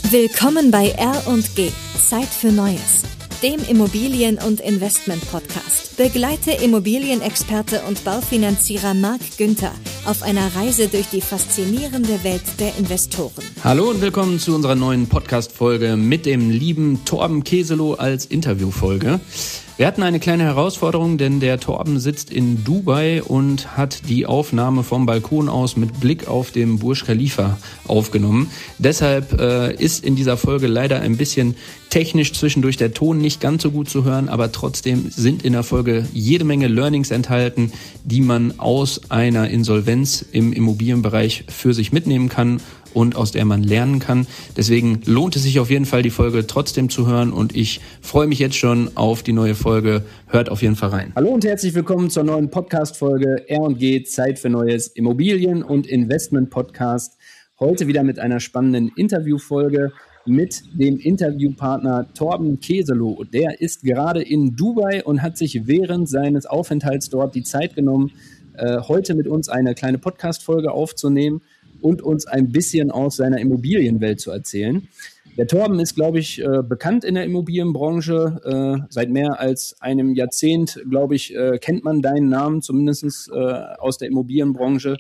Willkommen bei R&G, Zeit für Neues, dem Immobilien- und Investment-Podcast. Begleite Immobilienexperte und Baufinanzierer Marc Günther auf einer Reise durch die faszinierende Welt der Investoren. Hallo und willkommen zu unserer neuen Podcast-Folge mit dem lieben Torben Keselow als Interviewfolge. Wir hatten eine kleine Herausforderung, denn der Torben sitzt in Dubai und hat die Aufnahme vom Balkon aus mit Blick auf den Burj Khalifa aufgenommen. Deshalb ist in dieser Folge leider ein bisschen technisch zwischendurch der Ton nicht ganz so gut zu hören, aber trotzdem sind in der Folge jede Menge Learnings enthalten, die man aus einer Insolvenz im Immobilienbereich für sich mitnehmen kann und aus der man lernen kann. Deswegen lohnt es sich auf jeden Fall, die Folge trotzdem zu hören und ich freue mich jetzt schon auf die neue Folge. Hört auf jeden Fall rein. Hallo und herzlich willkommen zur neuen Podcast-Folge R&G, Zeit für Neues, Immobilien- und Investment-Podcast. Heute wieder mit einer spannenden Interviewfolge mit dem Interviewpartner Torben Keselow. Der ist gerade in Dubai und hat sich während seines Aufenthalts dort die Zeit genommen, heute mit uns eine kleine Podcast-Folge aufzunehmen und uns ein bisschen aus seiner Immobilienwelt zu erzählen. Der Torben ist, glaube ich, bekannt in der Immobilienbranche. Seit mehr als einem Jahrzehnt, glaube ich, kennt man deinen Namen, zumindest aus der Immobilienbranche.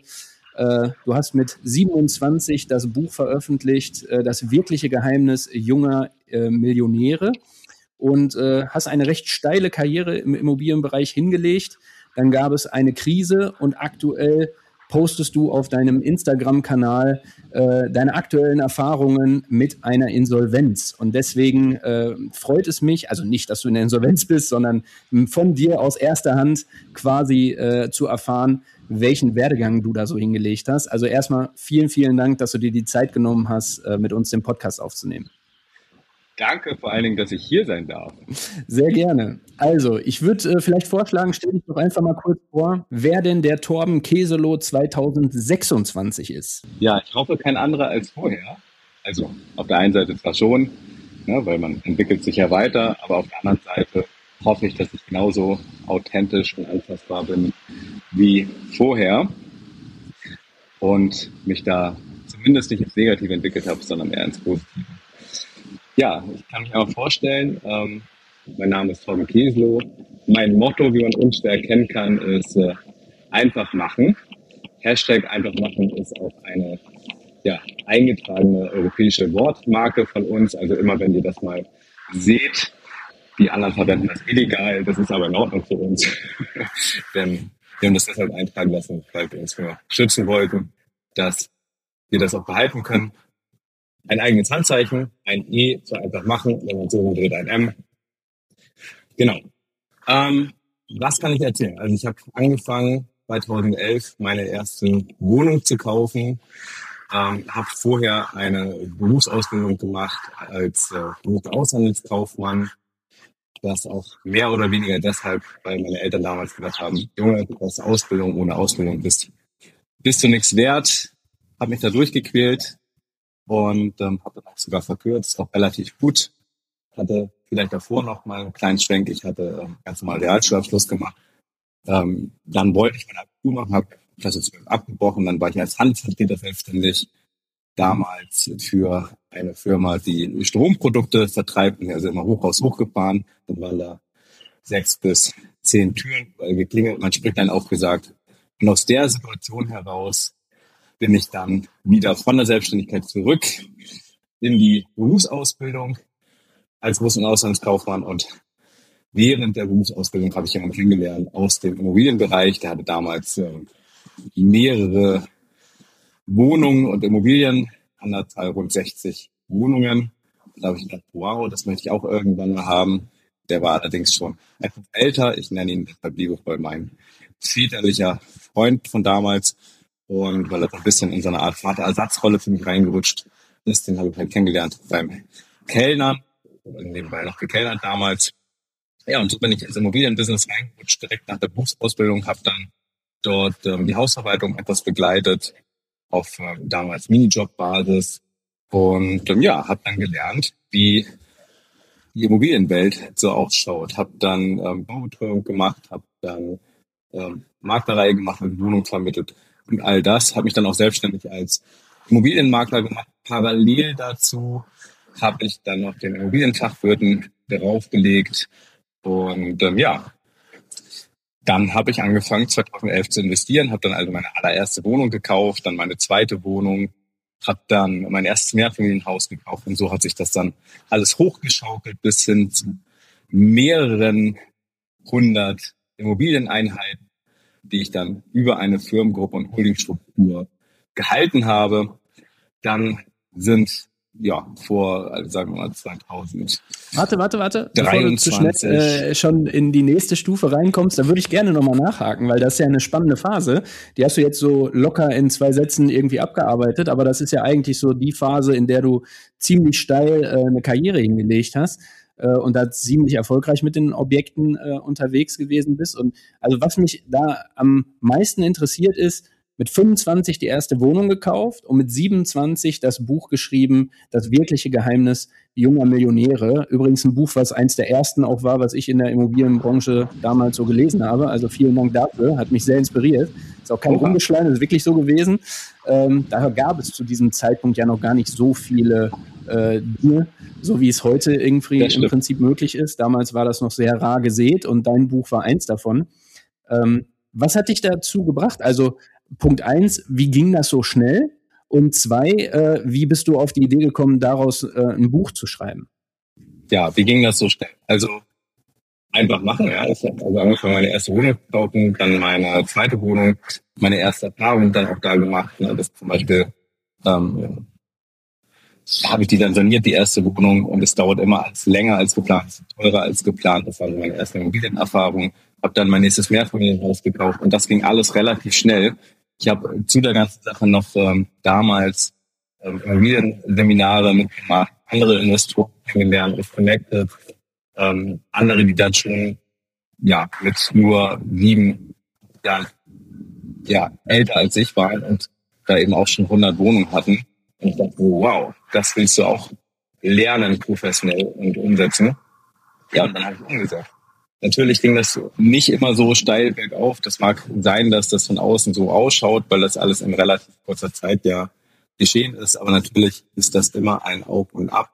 Du hast mit 27 das Buch veröffentlicht, Das wirkliche Geheimnis junger Millionäre, und hast eine recht steile Karriere im Immobilienbereich hingelegt. Dann gab es eine Krise und aktuell postest du auf deinem Instagram-Kanal deine aktuellen Erfahrungen mit einer Insolvenz. Und deswegen freut es mich, also nicht, dass du in der Insolvenz bist, sondern von dir aus erster Hand quasi zu erfahren, welchen Werdegang du da so hingelegt hast. Also erstmal vielen, vielen Dank, dass du dir die Zeit genommen hast, mit uns den Podcast aufzunehmen. Danke vor allen Dingen, dass ich hier sein darf. Sehr gerne. Also, ich würde vielleicht vorschlagen, stell dich doch einfach mal kurz vor, wer denn der Torben Keselow 2026 ist. Ja, ich hoffe, kein anderer als vorher. Also auf der einen Seite zwar schon, ne, weil man entwickelt sich ja weiter, aber auf der anderen Seite hoffe ich, dass ich genauso authentisch und anfassbar bin wie vorher und mich da zumindest nicht ins Negative entwickelt habe, sondern eher ins Positive. Ja, ich kann mich aber vorstellen, mein Name ist Torben Keselow. Mein Motto, wie man unschwer erkennen kann, ist einfach machen. Hashtag einfach machen ist auch eine eingetragene europäische Wortmarke von uns. Also immer, wenn ihr das mal seht, die anderen verwenden das illegal, das ist aber in Ordnung für uns. Denn wir haben das deshalb eintragen lassen, weil wir uns nur schützen wollten, dass wir das auch behalten können. Ein eigenes Handzeichen, ein E für einfach machen, wenn man so umdreht, ein M. Genau. Was kann ich erzählen? Also ich habe angefangen 2011 meine erste Wohnung zu kaufen, habe vorher eine Berufsausbildung gemacht als Außenhandelskaufmann. Das auch mehr oder weniger deshalb, weil meine Eltern damals gesagt haben, Junge, du hast Ausbildung, ohne Ausbildung bist du nichts wert. Habe mich da durchgequält. Und habe dann auch sogar verkürzt, auch relativ gut. Hatte vielleicht davor noch mal einen kleinen Schwenk. Ich hatte ganz normal Realschulabschluss gemacht. Dann wollte ich mein Abitur machen, habe Klasse 12 abgebrochen. Dann war ich als Handelsvertreter selbstständig. Damals für eine Firma, die Stromprodukte vertreibt. Also immer Hochhaus hochgefahren. Dann waren da 6 bis 10 Türen geklingelt. Mein Sprüchlein aufgesagt. Und aus der Situation heraus bin ich dann wieder von der Selbstständigkeit zurück in die Berufsausbildung als Berufs- und Auslandskaufmann. Und während der Berufsausbildung habe ich jemanden kennengelernt aus dem Immobilienbereich. Der hatte damals mehrere Wohnungen und Immobilien, rund 60 Wohnungen. Und da habe ich gedacht, wow, das möchte ich auch irgendwann mal haben. Der war allerdings schon etwas älter. Ich nenne ihn deshalb liebevoll mein väterlicher Freund von damals. Und weil er ein bisschen in so eine Art Vaterersatzrolle für mich reingerutscht ist, den habe ich halt kennengelernt beim Kellnern, nebenbei noch gekellnert damals. Ja, und so bin ich ins Immobilienbusiness reingerutscht, direkt nach der Berufsausbildung, habe dann dort die Hausverwaltung etwas begleitet auf damals Minijob-Basis und habe dann gelernt, wie die Immobilienwelt so ausschaut. Habe dann Baubetreuung gemacht, habe dann Maklerei gemacht und Wohnung vermittelt. Und all das habe mich dann auch selbstständig als Immobilienmakler gemacht. Parallel dazu habe ich dann noch den Immobilienfachwirten draufgelegt. Und dann habe ich angefangen 2011 zu investieren, habe dann also meine allererste Wohnung gekauft, dann meine zweite Wohnung, habe dann mein erstes Mehrfamilienhaus gekauft und so hat sich das dann alles hochgeschaukelt bis hin zu mehreren 100 Immobilieneinheiten, die ich dann über eine Firmengruppe und Holdingstruktur gehalten habe. Dann sind sagen wir mal 2000. Warte. Bevor du zu schnell schon in die nächste Stufe reinkommst, da würde ich gerne nochmal nachhaken, weil das ist ja eine spannende Phase. Die hast du jetzt so locker in 2 Sätzen irgendwie abgearbeitet, aber das ist ja eigentlich so die Phase, in der du ziemlich steil eine Karriere hingelegt hast und da ziemlich erfolgreich mit den Objekten unterwegs gewesen bist. Und also was mich da am meisten interessiert ist, mit 25 die erste Wohnung gekauft und mit 27 das Buch geschrieben, Das wirkliche Geheimnis junger Millionäre. Übrigens ein Buch, was eins der ersten auch war, was ich in der Immobilienbranche damals so gelesen habe. Also vielen Dank dafür, hat mich sehr inspiriert. Ist auch kein Rumgeschleim, ist wirklich so gewesen. Daher gab es zu diesem Zeitpunkt ja noch gar nicht so viele Dinge, so wie es heute irgendwie im Prinzip möglich ist. Damals war das noch sehr rar gesät und dein Buch war eins davon. Was hat dich dazu gebracht? Also Punkt 1, wie ging das so schnell? Und 2, wie bist du auf die Idee gekommen, daraus ein Buch zu schreiben? Ja, wie ging das so schnell? Also einfach machen, ja. Ich habe also angefangen, meine erste Wohnung zu kaufen, dann meine zweite Wohnung, meine erste Erfahrung dann auch da gemacht. Ne? Das zum Beispiel habe ich die dann saniert, die erste Wohnung, und es dauert immer länger als geplant, teurer als geplant. Das war so meine erste Immobilienerfahrung. Habe dann mein nächstes Mehrfamilienhaus gekauft und das ging alles relativ schnell. Ich habe zu der ganzen Sache noch damals Immobilienseminare mitgemacht, andere Investoren kennengelernt, connected, andere, die dann schon mit nur 7 Jahren älter als ich waren und da eben auch schon 100 Wohnungen hatten. Und ich dachte, wow, das willst du auch lernen, professionell und umsetzen. Ja, und dann habe ich umgesetzt. Natürlich ging das nicht immer so steil bergauf. Das mag sein, dass das von außen so ausschaut, weil das alles in relativ kurzer Zeit ja geschehen ist. Aber natürlich ist das immer ein Auf und Ab.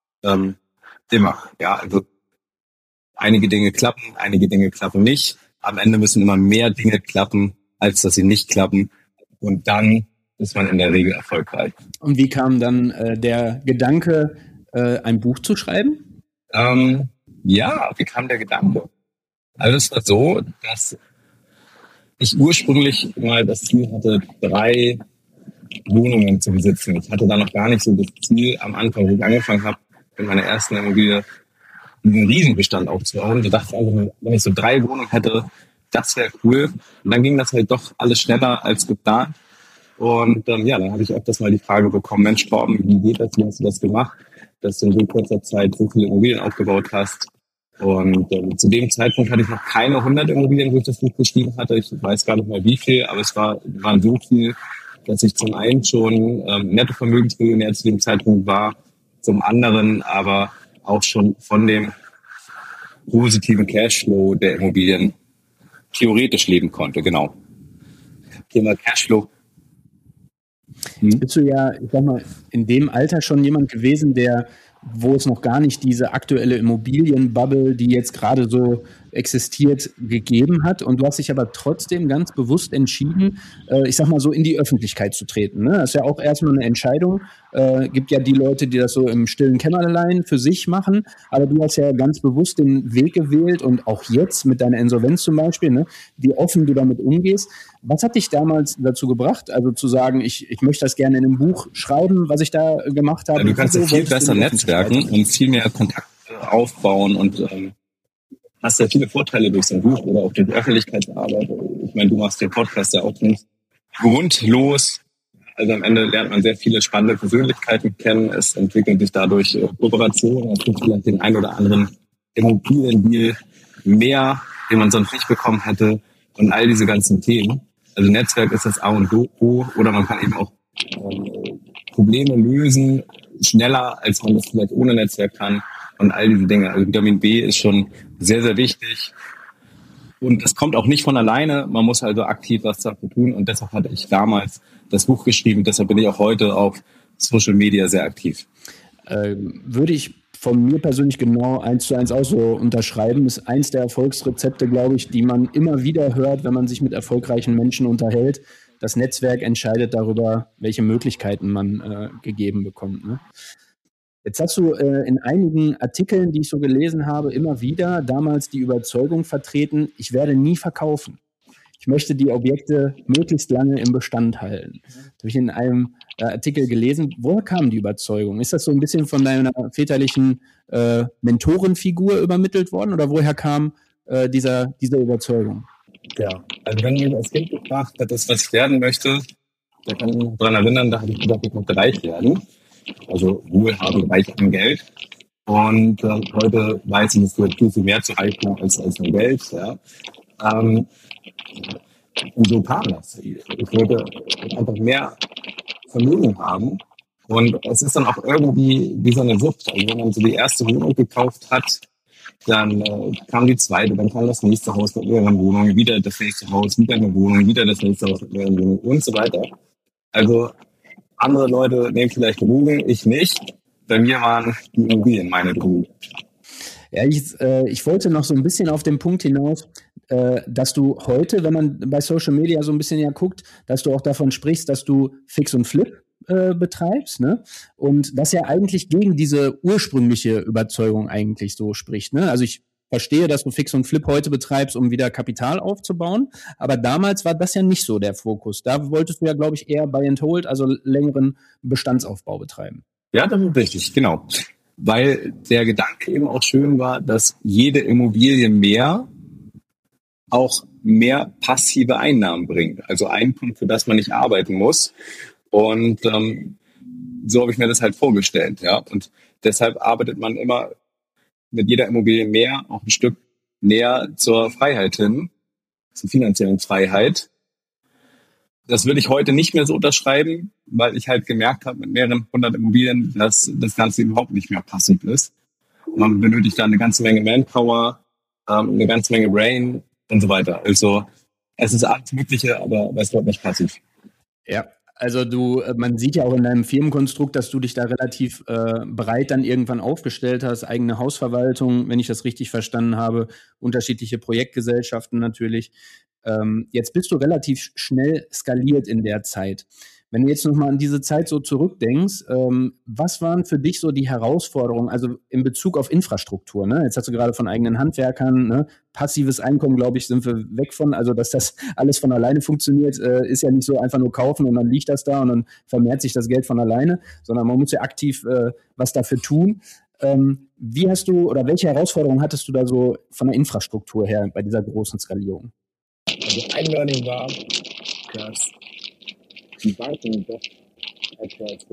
Immer. Ja, also einige Dinge klappen, einige Dinge klappen nicht. Am Ende müssen immer mehr Dinge klappen, als dass sie nicht klappen. Und dann ist man in der Regel erfolgreich. Und wie kam dann der Gedanke, ein Buch zu schreiben? Wie kam der Gedanke? Also es war so, dass ich ursprünglich mal das Ziel hatte, 3 Wohnungen zu besitzen. Ich hatte da noch gar nicht so das Ziel am Anfang, wo ich angefangen habe, in meiner ersten Immobilie einen Riesenbestand aufzubauen. Da dachte ich einfach, wenn ich so 3 Wohnungen hätte, das wäre cool. Und dann ging das halt doch alles schneller als geplant. Und dann habe ich öfters mal die Frage bekommen, Mensch, Torben, wie geht das? Wie hast du das gemacht, dass du in so kurzer Zeit so viele Immobilien aufgebaut hast? Und zu dem Zeitpunkt hatte ich noch keine 100 Immobilien, wo ich das Buch geschrieben hatte. Ich weiß gar nicht mal wie viel, aber es waren so viel, dass ich zum einen schon Nettovermögensmillionär zu dem Zeitpunkt war, zum anderen aber auch schon von dem positiven Cashflow der Immobilien theoretisch leben konnte. Genau. Thema Cashflow. Bist du ja, ich sag mal, in dem Alter schon jemand gewesen, wo es noch gar nicht diese aktuelle Immobilienbubble, die jetzt gerade so existiert, gegeben hat. Und du hast dich aber trotzdem ganz bewusst entschieden, ich sag mal so, in die Öffentlichkeit zu treten. Ne? Das ist ja auch erstmal eine Entscheidung. Gibt ja die Leute, die das so im stillen Kämmerlein für sich machen. Aber du hast ja ganz bewusst den Weg gewählt und auch jetzt mit deiner Insolvenz zum Beispiel, ne, wie offen du damit umgehst. Was hat dich damals dazu gebracht, also zu sagen, ich möchte das gerne in einem Buch schreiben, was ich da gemacht habe? Ja, du kannst ja viel besser netzwerken und viel mehr Kontakte aufbauen und hast ja viele Vorteile durch so ein Buch oder auch durch die Öffentlichkeitsarbeit. Ich meine, du machst den Podcast ja auch nicht grundlos. Also am Ende lernt man sehr viele spannende Persönlichkeiten kennen. Es entwickeln sich dadurch Kooperationen. Es gibt vielleicht den einen oder anderen Immobiliendeal mehr, den man sonst nicht bekommen hätte. Und all diese ganzen Themen. Also Netzwerk ist das A und O. Oder man kann eben auch Probleme lösen, schneller, als man das vielleicht ohne Netzwerk kann. Und all diese Dinge. Also Vitamin B ist schon sehr, sehr wichtig. Und es kommt auch nicht von alleine. Man muss also aktiv was dafür tun. Und deshalb hatte ich damals das Buch geschrieben. Deshalb bin ich auch heute auf Social Media sehr aktiv. Würde ich von mir persönlich genau 1:1 auch so unterschreiben. Ist eins der Erfolgsrezepte, glaube ich, die man immer wieder hört, wenn man sich mit erfolgreichen Menschen unterhält. Das Netzwerk entscheidet darüber, welche Möglichkeiten man gegeben bekommt. Ne? Jetzt hast du in einigen Artikeln, die ich so gelesen habe, immer wieder damals die Überzeugung vertreten, ich werde nie verkaufen. Ich möchte die Objekte möglichst lange im Bestand halten. Das habe ich in einem Artikel gelesen. Woher kam die Überzeugung? Ist das so ein bisschen von deiner väterlichen Mentorenfigur übermittelt worden oder woher kam diese Überzeugung? Ja, also wenn man als Kind gefragt hat, das, was ich werden möchte, da kann ich mich daran erinnern, da habe ich gedacht, ich möchte reich werden. Also wohlhabend, reich an Geld. Und heute weiß ich, es gehört viel mehr zu halten als nur Geld. Ja. Und so kam das. Ich wollte einfach mehr Vermögen haben. Und es ist dann auch irgendwie wie so eine Sucht. Also wenn man so die erste Wohnung gekauft hat, dann kam die zweite, dann kam das nächste Haus mit mehreren Wohnungen, wieder das nächste Haus, wieder eine Wohnung, wieder das nächste Haus mit mehreren Wohnungen und so weiter. Also andere Leute nehmen vielleicht Drogen, ich nicht. Bei mir waren die Immobilien meine Drogen. Ja, ich wollte noch so ein bisschen auf den Punkt hinaus, dass du heute, wenn man bei Social Media so ein bisschen ja guckt, dass du auch davon sprichst, dass du Fix und Flip betreibst, ne? Und das ja eigentlich gegen diese ursprüngliche Überzeugung eigentlich so spricht, ne? Also ich verstehe, dass du Fix und Flip heute betreibst, um wieder Kapital aufzubauen, aber damals war das ja nicht so der Fokus. Da wolltest du ja, glaube ich, eher Buy and Hold, also längeren Bestandsaufbau betreiben. Ja, das ist richtig, genau. Weil der Gedanke eben auch schön war, dass jede Immobilie mehr auch mehr passive Einnahmen bringt. Also Einkommen, für das man nicht arbeiten muss. Und so habe ich mir das halt vorgestellt. Ja. Und deshalb arbeitet man immer mit jeder Immobilie mehr, auch ein Stück näher zur Freiheit hin, zur finanziellen Freiheit. Das würde ich heute nicht mehr so unterschreiben, weil ich halt gemerkt habe mit mehreren 100 Immobilien, dass das Ganze überhaupt nicht mehr passiv ist. Man benötigt da eine ganze Menge Manpower, eine ganze Menge Brain und so weiter. Also es ist alles Mögliche, aber es wird nicht passiv. Ja, also man sieht ja auch in deinem Firmenkonstrukt, dass du dich da relativ breit dann irgendwann aufgestellt hast, eigene Hausverwaltung, wenn ich das richtig verstanden habe, unterschiedliche Projektgesellschaften natürlich. Jetzt bist du relativ schnell skaliert in der Zeit. Wenn du jetzt nochmal an diese Zeit so zurückdenkst, was waren für dich so die Herausforderungen, also in Bezug auf Infrastruktur? Ne? Jetzt hast du gerade von eigenen Handwerkern, ne? Passives Einkommen, glaube ich, sind wir weg von. Also dass das alles von alleine funktioniert, ist ja nicht so einfach nur kaufen und dann liegt das da und dann vermehrt sich das Geld von alleine, sondern man muss ja aktiv was dafür tun. Wie hast du oder welche Herausforderungen hattest du da so von der Infrastruktur her bei dieser großen Skalierung? Also ein Learning war, dass die Banken doch etwas,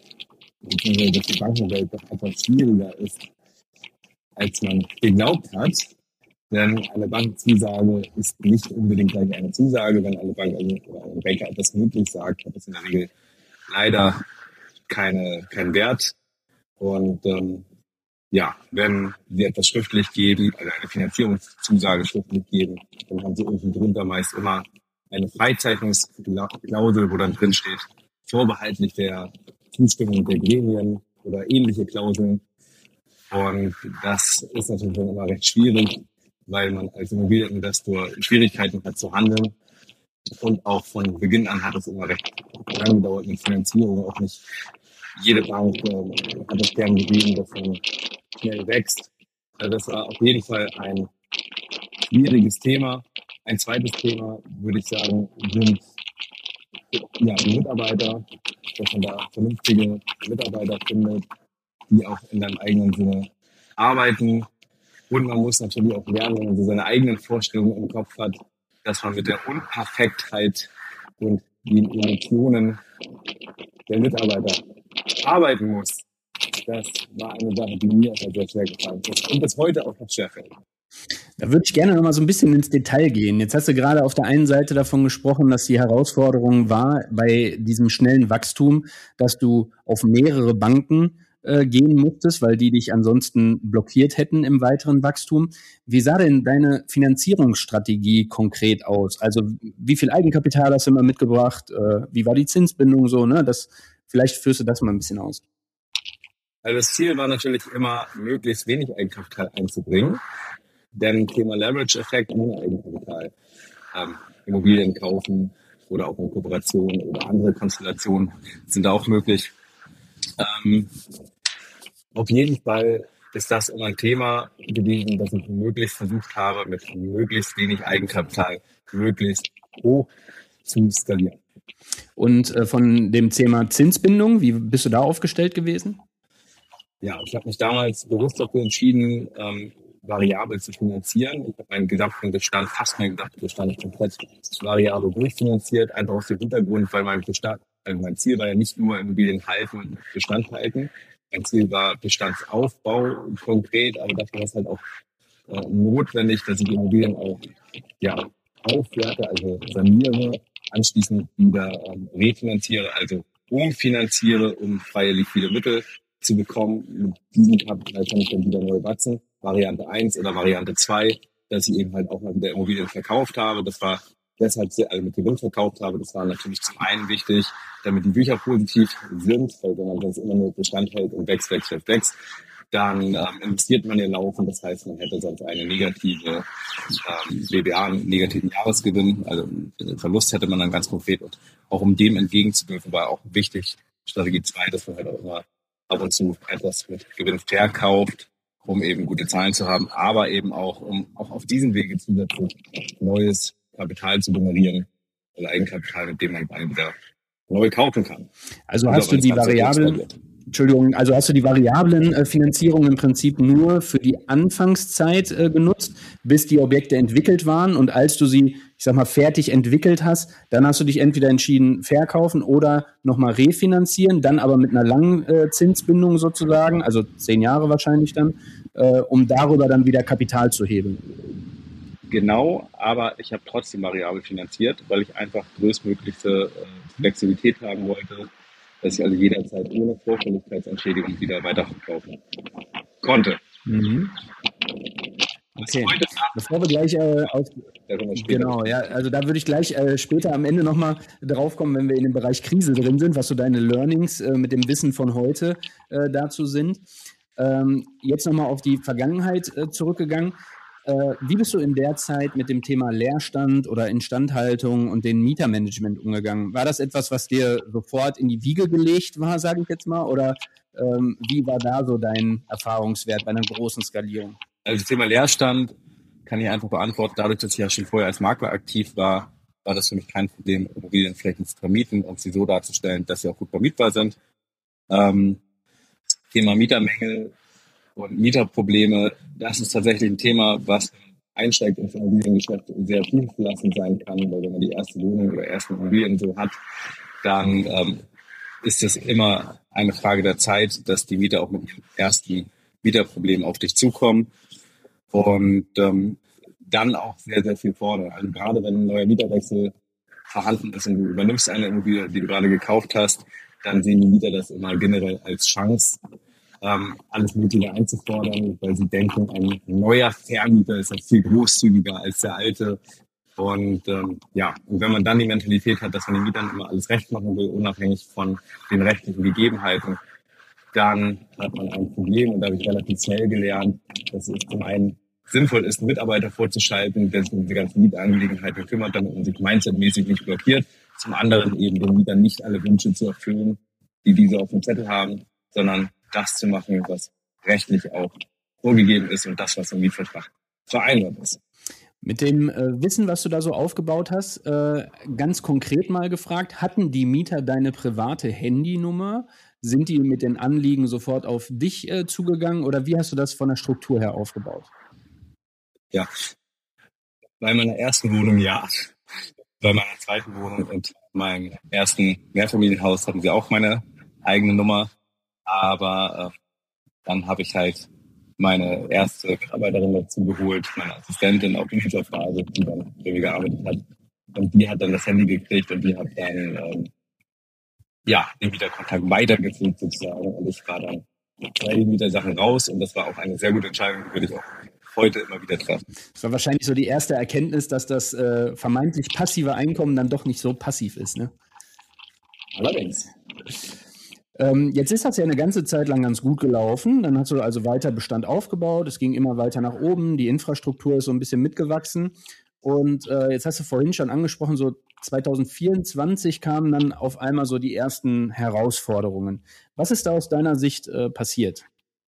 dass die Bankenwelt doch etwas schwieriger ist, als man geglaubt hat. Denn eine Bankzusage ist nicht unbedingt gleich eine Zusage. Wenn eine Bank oder ein Banker etwas mündlich sagt, hat es in der Regel leider keinen Wert. Und wenn sie etwas schriftlich geben, also eine Finanzierungszusage schriftlich geben, dann haben sie unten drunter meist immer eine Freizeichnungsklausel, wo dann drin steht, vorbehaltlich der Zustimmung der Gremien oder ähnliche Klauseln. Und das ist natürlich dann immer recht schwierig, weil man als Immobilieninvestor Schwierigkeiten hat zu handeln. Und auch von Beginn an hat es immer recht lange gedauert mit Finanzierung. Auch nicht jede Bank hat es gern gesehen, dass man schnell wächst. Also das war auf jeden Fall ein schwieriges Thema. Ein zweites Thema, würde ich sagen, sind die Mitarbeiter, dass man da vernünftige Mitarbeiter findet, die auch in deinem eigenen Sinne arbeiten. Und man muss natürlich auch lernen, wenn man so seine eigenen Vorstellungen im Kopf hat, dass man mit der Unperfektheit und den Emotionen der Mitarbeiter arbeiten muss. Das war eine Sache, die mir sehr schwer gefallen ist und bis heute auch noch schwerfällt. Da würde ich gerne noch mal so ein bisschen ins Detail gehen. Jetzt hast du gerade auf der einen Seite davon gesprochen, dass die Herausforderung war bei diesem schnellen Wachstum, dass du auf mehrere Banken gehen musstest, weil die dich ansonsten blockiert hätten im weiteren Wachstum. Wie sah denn deine Finanzierungsstrategie konkret aus? Also wie viel Eigenkapital hast du immer mitgebracht? Wie war die Zinsbindung so? Ne? Vielleicht führst du das mal ein bisschen aus. Also das Ziel war natürlich immer, möglichst wenig Eigenkapital einzubringen, denn Thema Leverage-Effekt ohne Eigenkapital, Immobilien kaufen oder auch in Kooperation oder andere Konstellationen sind auch möglich. Auf jeden Fall ist das immer ein Thema gewesen, dass ich möglichst versucht habe, mit möglichst wenig Eigenkapital möglichst hoch zu skalieren. Und von dem Thema Zinsbindung, wie bist du da aufgestellt gewesen? Ja, ich habe mich damals bewusst dafür entschieden, variabel zu finanzieren. Ich habe meinen gesamten Bestand, fast meinen gesamten Bestand komplett variabel durchfinanziert, einfach aus dem Hintergrund, weil mein Ziel war ja nicht nur Immobilien halten und Bestand halten. Mein Ziel war Bestandsaufbau konkret, aber dafür war es halt auch notwendig, dass ich Immobilien auch aufwerte, also saniere, anschließend wieder refinanziere, also umfinanziere, um freie liquide Mittel zu bekommen. Mit diesem Kapital kann ich dann wieder neu wachsen. Variante 1 oder Variante 2, dass ich eben halt auch mal wieder Immobilien verkauft habe. Das war deshalb mit Gewinn verkauft habe. Das war natürlich zum einen wichtig, damit die Bücher positiv sind, weil wenn man das immer nur Bestand hält und wächst, dann investiert man ja laufend. Das heißt, man hätte sonst eine negative BWA, einen negativen Jahresgewinn, also einen Verlust hätte man dann ganz konkret. Und auch um dem entgegenzudürfen, war auch wichtig, Strategie 2, dass man halt auch immer ab und zu etwas mit Gewinn verkauft, um eben gute Zahlen zu haben, aber eben auch, um auch auf diesen Wege zusätzlich neues Kapital zu generieren, also Eigenkapital, mit dem man dann wieder neu kaufen kann. Also hast du die variablen Finanzierung im Prinzip nur für die Anfangszeit genutzt, bis die Objekte entwickelt waren, und als du sie, ich sag mal, fertig entwickelt hast, dann hast du dich entweder entschieden, verkaufen oder nochmal refinanzieren, dann aber mit einer langen Zinsbindung sozusagen, also 10 Jahre wahrscheinlich dann, um darüber dann wieder Kapital zu heben. Genau, aber ich habe trotzdem variabel finanziert, weil ich einfach größtmöglichste Flexibilität haben wollte, dass ich also jederzeit ohne Vorfälligkeitsentschädigung wieder weiterverkaufen konnte. Mhm. Okay, bevor wir gleich also da würde ich gleich später am Ende nochmal drauf kommen, wenn wir in dem Bereich Krise drin sind, was so deine Learnings mit dem Wissen von heute dazu sind. Jetzt nochmal auf die Vergangenheit zurückgegangen. Wie bist du in der Zeit mit dem Thema Leerstand oder Instandhaltung und dem Mietermanagement umgegangen? War das etwas, was dir sofort in die Wiege gelegt war, sage ich jetzt mal, oder wie war da so dein Erfahrungswert bei einer großen Skalierung? Also das Thema Leerstand kann ich einfach beantworten. Dadurch, dass ich ja schon vorher als Makler aktiv war, war das für mich kein Problem, Immobilienflächen zu vermieten und sie so darzustellen, dass sie auch gut vermietbar sind. Thema Mietermängel und Mieterprobleme, das ist tatsächlich ein Thema, was einsteigt ins Immobiliengeschäft sehr vielversprechend sein kann, weil wenn man die erste Wohnung oder ersten Immobilien so hat, dann ist es immer eine Frage der Zeit, dass die Mieter auch mit ihrem ersten Mieterproblem auf dich zukommen und dann auch sehr, sehr viel fordern. Also gerade wenn ein neuer Mieterwechsel vorhanden ist und du übernimmst eine Immobilie, die du gerade gekauft hast, dann sehen die Mieter das immer generell als Chance, alles Mögliche einzufordern, weil sie denken, ein neuer Vermieter ist ja viel großzügiger als der alte. Und und wenn man dann die Mentalität hat, dass man den Mietern immer alles recht machen will, unabhängig von den rechtlichen Gegebenheiten, dann hat man ein Problem. Und da habe ich relativ schnell gelernt, dass es zum einen sinnvoll ist, einen Mitarbeiter vorzuschalten, der sich um diese ganzen Mietangelegenheiten kümmert, damit man sich mindsetmäßig nicht blockiert. Zum anderen eben den Mietern nicht alle Wünsche zu erfüllen, die diese auf dem Zettel haben, sondern das zu machen, was rechtlich auch vorgegeben ist und das, was im Mietvertrag vereinbart ist. Mit dem Wissen, was du da so aufgebaut hast, ganz konkret mal gefragt, hatten die Mieter deine private Handynummer? Sind die mit den Anliegen sofort auf dich zugegangen oder wie hast du das von der Struktur her aufgebaut? Ja, bei meiner ersten Wohnung ja. Bei meiner zweiten Wohnung und meinem ersten Mehrfamilienhaus hatten sie auch meine eigene Nummer. Aber dann habe ich halt meine erste Mitarbeiterin dazu geholt, meine Assistentin auf Mieterphase, die dann für mich gearbeitet hat. Und die hat dann das Handy gekriegt und die hat dann den Mieterkontakt weitergeführt sozusagen. Und ich war dann bei den Mietersachen raus und das war auch eine sehr gute Entscheidung, die würde ich auch heute immer wieder treffen. Das war wahrscheinlich so die erste Erkenntnis, dass das vermeintlich passive Einkommen dann doch nicht so passiv ist, ne? Allerdings. Jetzt ist das ja eine ganze Zeit lang ganz gut gelaufen. Dann hast du also weiter Bestand aufgebaut. Es ging immer weiter nach oben. Die Infrastruktur ist so ein bisschen mitgewachsen. Und jetzt hast du vorhin schon angesprochen, so 2024 kamen dann auf einmal so die ersten Herausforderungen. Was ist da aus deiner Sicht passiert?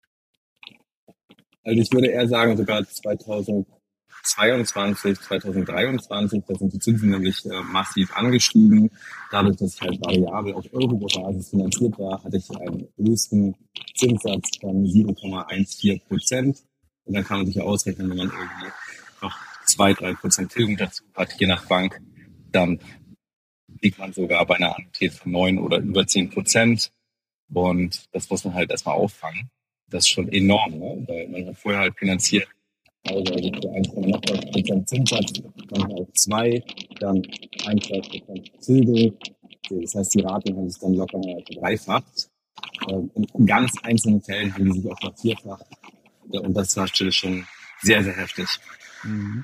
Also ich würde eher sagen, sogar 2022, 2023, da sind die Zinsen nämlich massiv angestiegen. Dadurch, dass ich halt variabel auf Euro-Basis finanziert war, hatte ich einen höchsten Zinssatz von 7,14%. Und dann kann man sich ja ausrechnen, wenn man irgendwie noch 2-3% Tilgung dazu hat, je nach Bank, dann liegt man sogar bei einer Annuität von 9 oder über 10%. Und das muss man halt erstmal auffangen. Das ist schon enorm, ne? Weil man hat vorher halt finanziert, also für 1,8% Zinssatz, dann auf 2, dann 1-2% Tilgung. Das heißt, die Raten haben sich dann locker verdreifacht. In ganz einzelnen Fällen haben die sich auch vervierfacht. Und das war schon sehr, sehr heftig. Mhm.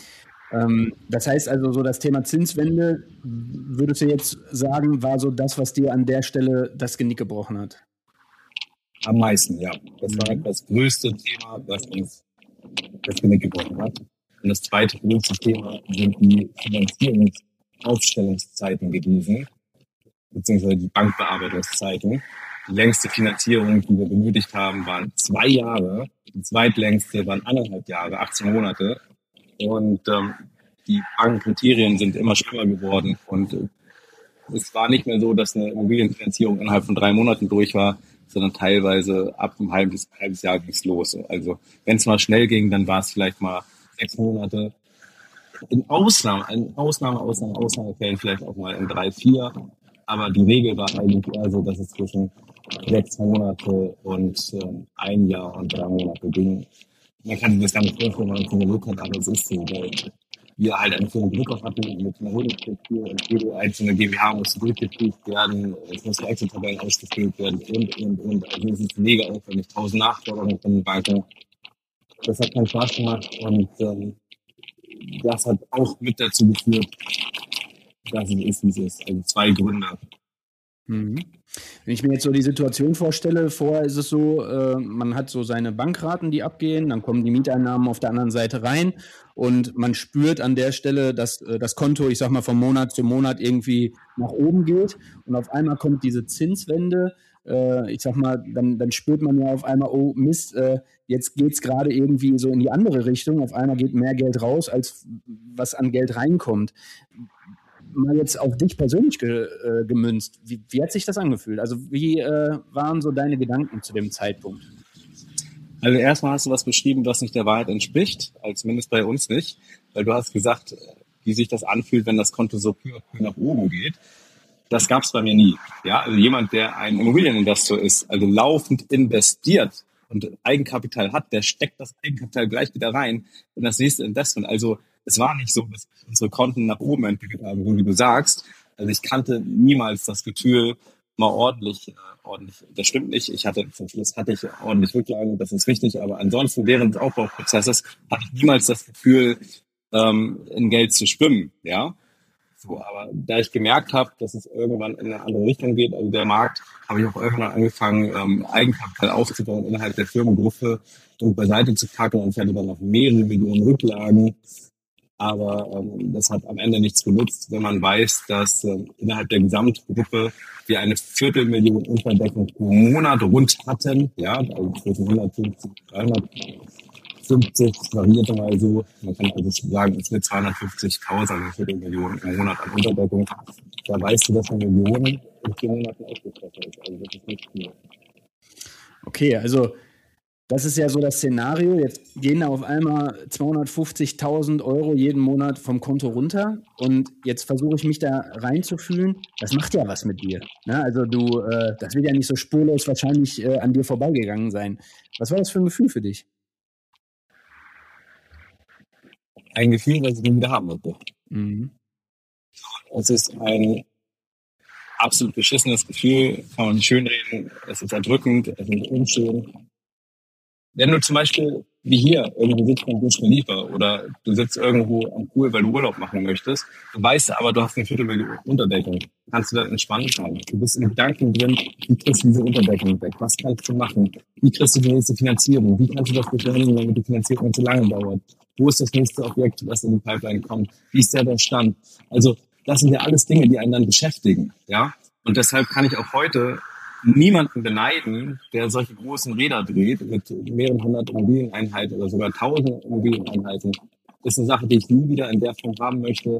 Das heißt also, so das Thema Zinswende, würdest du jetzt sagen, war so das, was dir an der Stelle das Genick gebrochen hat? Am meisten, ja. Das war halt das größte Thema, was uns das Genick gebrochen hat. Und das zweite größte Thema sind die Finanzierungsaufstellungszeiten gewesen, beziehungsweise die Bankbearbeitungszeiten. Die längste Finanzierung, die wir benötigt haben, waren 2 Jahre. Die zweitlängste waren 1,5 Jahre, 18 Monate. Und die Bankenkriterien sind immer schlimmer geworden. Und es war nicht mehr so, dass eine Immobilienfinanzierung innerhalb von 3 Monaten durch war, sondern teilweise ab einem halbes Jahr ging es los. Also wenn es mal schnell ging, dann war es vielleicht mal 6 Monate. In Ausnahmefällen vielleicht auch mal in 3, 4. Aber die Regel war eigentlich eher so, dass es zwischen 6 Monate und 1 Jahr und 3 Monate ging. Man kann sich das gar nicht vorstellen, wenn man so Glück hat, aber es ist so, weil wir halt eine Firma Glück hatten mit einer Holdingstruktur und jede einzelne GmbH musste durchgeprüft werden, es mussten Excel-Tabellen ausgefüllt werden und. Also es ist mega aufwendig, 1000 Nachforderungen von den Banken. Das hat keinen Spaß gemacht und das hat auch mit dazu geführt, dass es ist, wie es ist. Also 2 Gründe. Mhm. Wenn ich mir jetzt so die Situation vorstelle, vorher ist es so, man hat so seine Bankraten, die abgehen, dann kommen die Mieteinnahmen auf der anderen Seite rein und man spürt an der Stelle, dass das Konto, ich sag mal, von Monat zu Monat irgendwie nach oben geht und auf einmal kommt diese Zinswende. Ich sag mal, dann spürt man ja auf einmal, oh Mist, jetzt geht's gerade irgendwie so in die andere Richtung. Auf einmal geht mehr Geld raus, als was an Geld reinkommt. Mal jetzt auf dich persönlich gemünzt, wie hat sich das angefühlt? Also wie waren so deine Gedanken zu dem Zeitpunkt? Also erstmal hast du was beschrieben, was nicht der Wahrheit entspricht, also zumindest bei uns nicht, weil du hast gesagt, wie sich das anfühlt, wenn das Konto so peu à peu nach oben geht. Das gab es bei mir nie. Ja, also jemand, der ein Immobilieninvestor ist, also laufend investiert und Eigenkapital hat, der steckt das Eigenkapital gleich wieder rein in das nächste Investment. Also es war nicht so, dass unsere Konten nach oben entwickelt haben, wie du sagst. Also ich kannte niemals das Gefühl, mal ordentlich, das stimmt nicht. Zum Schluss hatte ich ordentlich Rücklagen, das ist richtig, aber ansonsten während des Aufbauprozesses hatte ich niemals das Gefühl, in Geld zu schwimmen, ja. So, aber da ich gemerkt habe, dass es irgendwann in eine andere Richtung geht, also der Markt, habe ich auch irgendwann angefangen, Eigenkapital aufzubauen innerhalb der Firmengruppe und beiseite zu packen und ich hatte dann noch mehrere Millionen Rücklagen. Aber das hat am Ende nichts genutzt, wenn man weiß, dass innerhalb der Gesamtgruppe wir eine 250.000 Unterdeckung pro Monat rund hatten, ja, also zwischen 150 und 350, das variierte mal so. Man kann also sagen, es wird 250.000, also 250.000 im Monat an Unterdeckung. Da weißt du, dass eine Million in 4 Monaten ausgetroffen ist. Also das ist nicht viel. Okay, also das ist ja so das Szenario. Jetzt gehen da auf einmal 250.000 Euro jeden Monat vom Konto runter und jetzt versuche ich mich da reinzufühlen. Das macht ja was mit dir. Ne? Also das wird ja nicht so spurlos wahrscheinlich an dir vorbeigegangen sein. Was war das für ein Gefühl für dich? Ein Gefühl, das ich nie wieder haben möchte. Mhm. Es ist ein absolut beschissenes Gefühl, kann man nicht schönreden. Es ist erdrückend, es ist unschön. Wenn du zum Beispiel wie hier, irgendwo sitzt man Burj Khalifa oder du sitzt irgendwo am Pool, weil du Urlaub machen möchtest. Du weißt aber, du hast eine Viertelmillion Unterdeckung. Kannst du da entspannt sein. Du bist in Gedanken drin, wie kriegst du diese Unterdeckung weg? Was kannst du machen? Wie kriegst du die nächste Finanzierung? Wie kannst du das beschleunigen, damit die Finanzierung zu lange dauert? Wo ist das nächste Objekt, was in die Pipeline kommt? Wie ist der Stand? Also das sind ja alles Dinge, die einen dann beschäftigen. Ja? Und deshalb kann ich auch heute niemanden beneiden, der solche großen Räder dreht mit mehreren hundert Immobilieneinheiten oder sogar 1000 Immobilieneinheiten. Das ist eine Sache, die ich nie wieder in der Form haben möchte.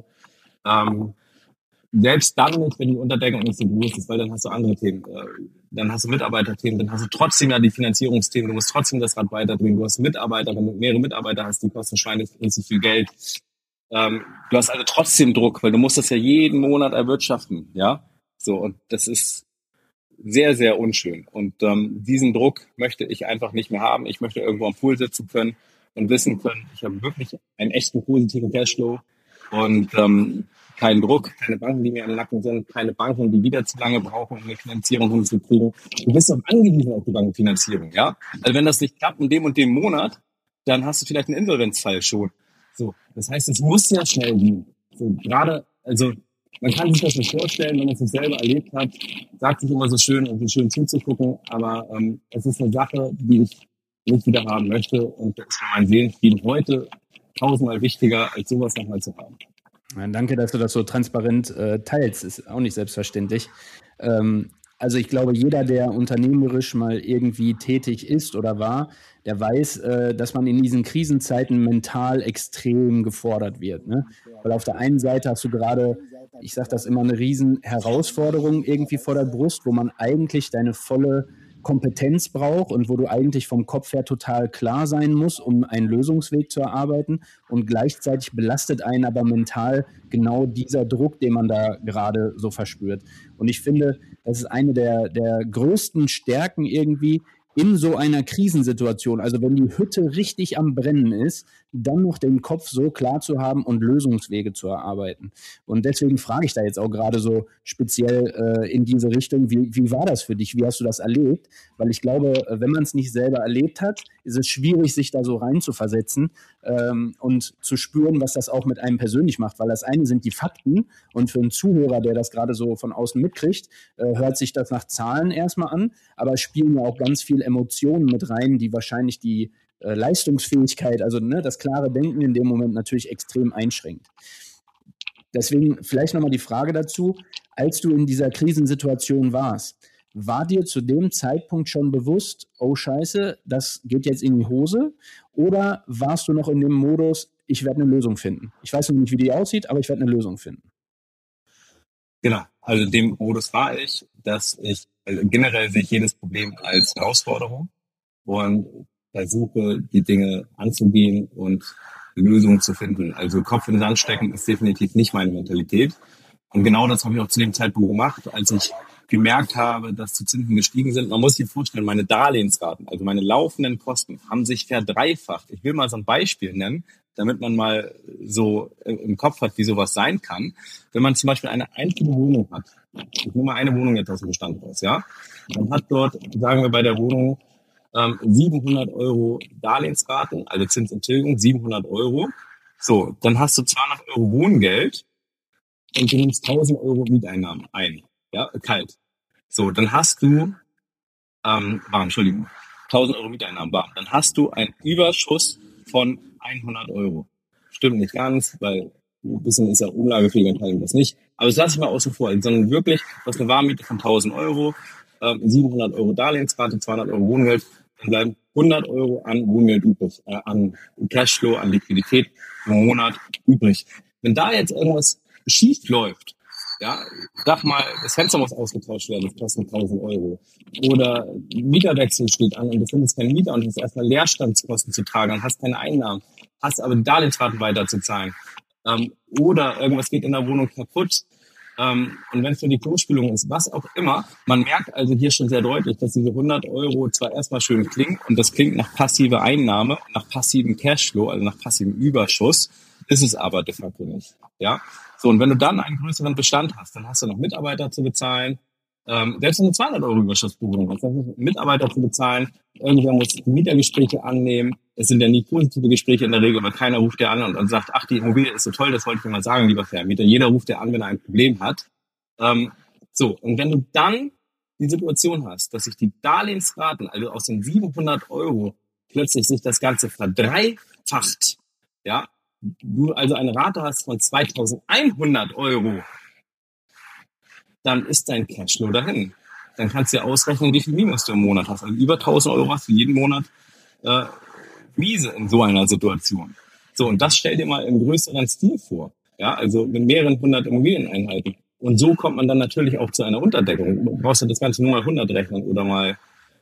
Selbst dann nicht, wenn die Unterdeckung nicht so groß ist, weil dann hast du andere Themen. Dann hast du Mitarbeiterthemen, dann hast du trotzdem ja die Finanzierungsthemen, du musst trotzdem das Rad weiterdrehen. Du hast Mitarbeiter, wenn du mehrere Mitarbeiter hast, die kosten schweinemäßig viel Geld. Du hast also trotzdem Druck, weil du musst das ja jeden Monat erwirtschaften. Ja, so, und das ist sehr, sehr unschön. Und diesen Druck möchte ich einfach nicht mehr haben. Ich möchte irgendwo am Pool sitzen können und wissen können, ich habe wirklich einen echten positiven Cashflow und keinen Druck, keine Banken, die mir am Nacken sind, keine Banken, die wieder zu lange brauchen, um eine Finanzierung hinzukriegen. Du bist auch angewiesen auf die Bankenfinanzierung, ja? Also wenn das nicht klappt in dem und dem Monat, dann hast du vielleicht einen Insolvenzfall schon. So, das heißt, es muss ja schnell gehen. So, gerade, also man kann sich das nicht vorstellen, wenn man es nicht selber erlebt hat, sagt sich immer so schön und so schön zuzugucken, aber es ist eine Sache, die ich nicht wieder haben möchte und das ist für meinen Seelenfrieden heute 1000-mal wichtiger, als sowas nochmal zu haben. Ja, danke, dass du das so transparent teilst. Ist auch nicht selbstverständlich. Also ich glaube, jeder, der unternehmerisch mal irgendwie tätig ist oder war, der weiß, dass man in diesen Krisenzeiten mental extrem gefordert wird. Ne? Weil auf der einen Seite hast du gerade, ich sage das immer, eine riesen Herausforderung irgendwie vor der Brust, wo man eigentlich deine volle Kompetenz braucht und wo du eigentlich vom Kopf her total klar sein musst, um einen Lösungsweg zu erarbeiten, und gleichzeitig belastet einen aber mental genau dieser Druck, den man da gerade so verspürt. Und ich finde, das ist eine der größten Stärken irgendwie in so einer Krisensituation, also wenn die Hütte richtig am Brennen ist, dann noch den Kopf so klar zu haben und Lösungswege zu erarbeiten. Und deswegen frage ich da jetzt auch gerade so speziell in diese Richtung, wie war das für dich? Wie hast du das erlebt? Weil ich glaube, wenn man es nicht selber erlebt hat, ist es schwierig, sich da so reinzuversetzen und zu spüren, was das auch mit einem persönlich macht. Weil das eine sind die Fakten und für einen Zuhörer, der das gerade so von außen mitkriegt, hört sich das nach Zahlen erstmal an, aber es spielen ja auch ganz viele Emotionen mit rein, die wahrscheinlich die Leistungsfähigkeit, also das klare Denken in dem Moment natürlich extrem einschränkt. Deswegen vielleicht nochmal die Frage dazu, als du in dieser Krisensituation warst, war dir zu dem Zeitpunkt schon bewusst, oh Scheiße, das geht jetzt in die Hose? Oder warst du noch in dem Modus, ich werde eine Lösung finden? Ich weiß noch nicht, wie die aussieht, aber ich werde eine Lösung finden. Genau, also in dem Modus war ich, dass ich generell sehe ich jedes Problem als Herausforderung und versuche, die Dinge anzugehen und Lösungen zu finden. Also Kopf in den Sand stecken ist definitiv nicht meine Mentalität. Und genau das habe ich auch zu dem Zeitpunkt gemacht, als ich gemerkt habe, dass die Zinsen gestiegen sind. Man muss sich vorstellen, meine Darlehensraten, also meine laufenden Kosten, haben sich verdreifacht. Ich will mal so ein Beispiel nennen, damit man mal so im Kopf hat, wie sowas sein kann. Wenn man zum Beispiel eine einzige Wohnung hat, ich nehme mal eine Wohnung jetzt aus dem Bestand raus, ja, man hat dort, sagen wir bei der Wohnung, 700 Euro Darlehensraten, also Zins und Tilgung, 700 Euro. So, dann hast du 200 Euro Wohngeld und du nimmst 1000 Euro Mieteinnahmen ein, ja, kalt. So, dann hast du, 1000 Euro Mieteinnahmen, dann hast du einen Überschuss von 100 Euro. Stimmt nicht ganz, weil ein bisschen ist ja umlagefähig, dann kann ich das nicht. Aber das lasse ich mal außen vor, sondern wirklich, du hast eine Warmmiete von 1000 Euro, 700 Euro Darlehensrate, 200 Euro Wohngeld, dann bleiben 100 Euro an Wohngeld übrig, an Cashflow, an Liquidität im Monat übrig. Wenn da jetzt irgendwas schief läuft, ja, sag mal, das Fenster muss ausgetauscht werden, das kostet 1000 Euro. Oder Mieterwechsel steht an und du findest keinen Mieter und du hast erstmal Leerstandskosten zu tragen und hast keine Einnahmen, hast aber die Darlehensraten weiter zu zahlen. Oder irgendwas geht in der Wohnung kaputt. Und wenn es für die Klospülung ist, was auch immer, man merkt also hier schon sehr deutlich, dass diese 100 Euro zwar erstmal schön klingen und das klingt nach passiver Einnahme, nach passivem Cashflow, also nach passivem Überschuss, ist es aber de facto nicht. Ja? So, und wenn du dann einen größeren Bestand hast, dann hast du noch Mitarbeiter zu bezahlen, Selbst wenn du 200 Euro Überschussbuchung hast, dann hast du Mitarbeiter zu bezahlen, irgendwer muss Mietergespräche annehmen. Es sind ja nie positive Gespräche in der Regel, weil keiner ruft dir an und sagt, ach, die Immobilie ist so toll, das wollte ich dir mal sagen, lieber Vermieter. Jeder ruft dir an, wenn er ein Problem hat. Und wenn du dann die Situation hast, dass sich die Darlehensraten, also aus den 700 Euro plötzlich sich das Ganze verdreifacht, ja, du also eine Rate hast von 2100 Euro, dann ist dein Cashflow dahin. Dann kannst du ja ausrechnen, wie viel Minus du im Monat hast. Also über 1000 Euro hast du jeden Monat Miese in so einer Situation. So, und das stell dir mal im größeren Stil vor. Ja, also mit mehreren hundert Immobilieneinheiten. Und so kommt man dann natürlich auch zu einer Unterdeckung. Du brauchst ja das Ganze nur mal 100 rechnen oder mal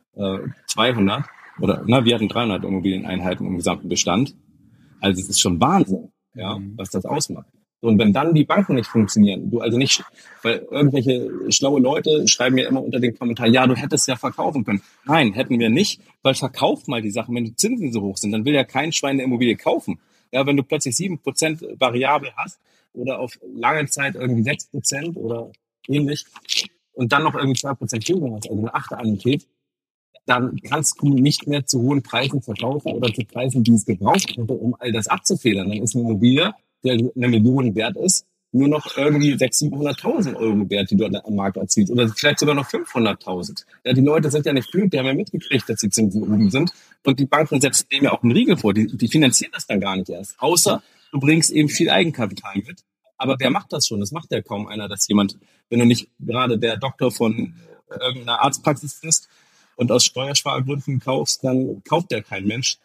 200. Wir hatten 300 Immobilieneinheiten im gesamten Bestand. Also es ist schon Wahnsinn, ja, was das ausmacht. Und wenn dann die Banken nicht funktionieren, du also nicht, weil irgendwelche schlaue Leute schreiben mir immer unter den Kommentaren, ja, du hättest ja verkaufen können. Nein, hätten wir nicht, weil verkauf mal die Sachen. Wenn die Zinsen so hoch sind, dann will ja kein Schwein eine Immobilie kaufen. Ja, wenn du plötzlich 7% variabel hast oder auf lange Zeit irgendwie 6% oder ähnlich und dann noch irgendwie 2% Tilgung hast, also eine 8er Annuität, dann kannst du nicht mehr zu hohen Preisen verkaufen oder zu Preisen, die es gebraucht hätte, um all das abzufedern. Dann ist eine Immobilie, die 1 Million wert ist, nur noch irgendwie 600.000, 700.000 Euro wert, die du am Markt erzielst. Oder vielleicht sogar noch 500.000. Ja, die Leute sind ja nicht blöd, die haben ja mitgekriegt, dass die Zinsen oben sind. Und die Banken setzen dem ja auch einen Riegel vor. Die finanzieren das dann gar nicht erst. Außer du bringst eben viel Eigenkapital mit. Aber wer macht das schon? Das macht ja kaum einer, dass jemand, wenn du nicht gerade der Doktor von irgendeiner Arztpraxis bist und aus Steuerspargründen kaufst, dann kauft ja kein Mensch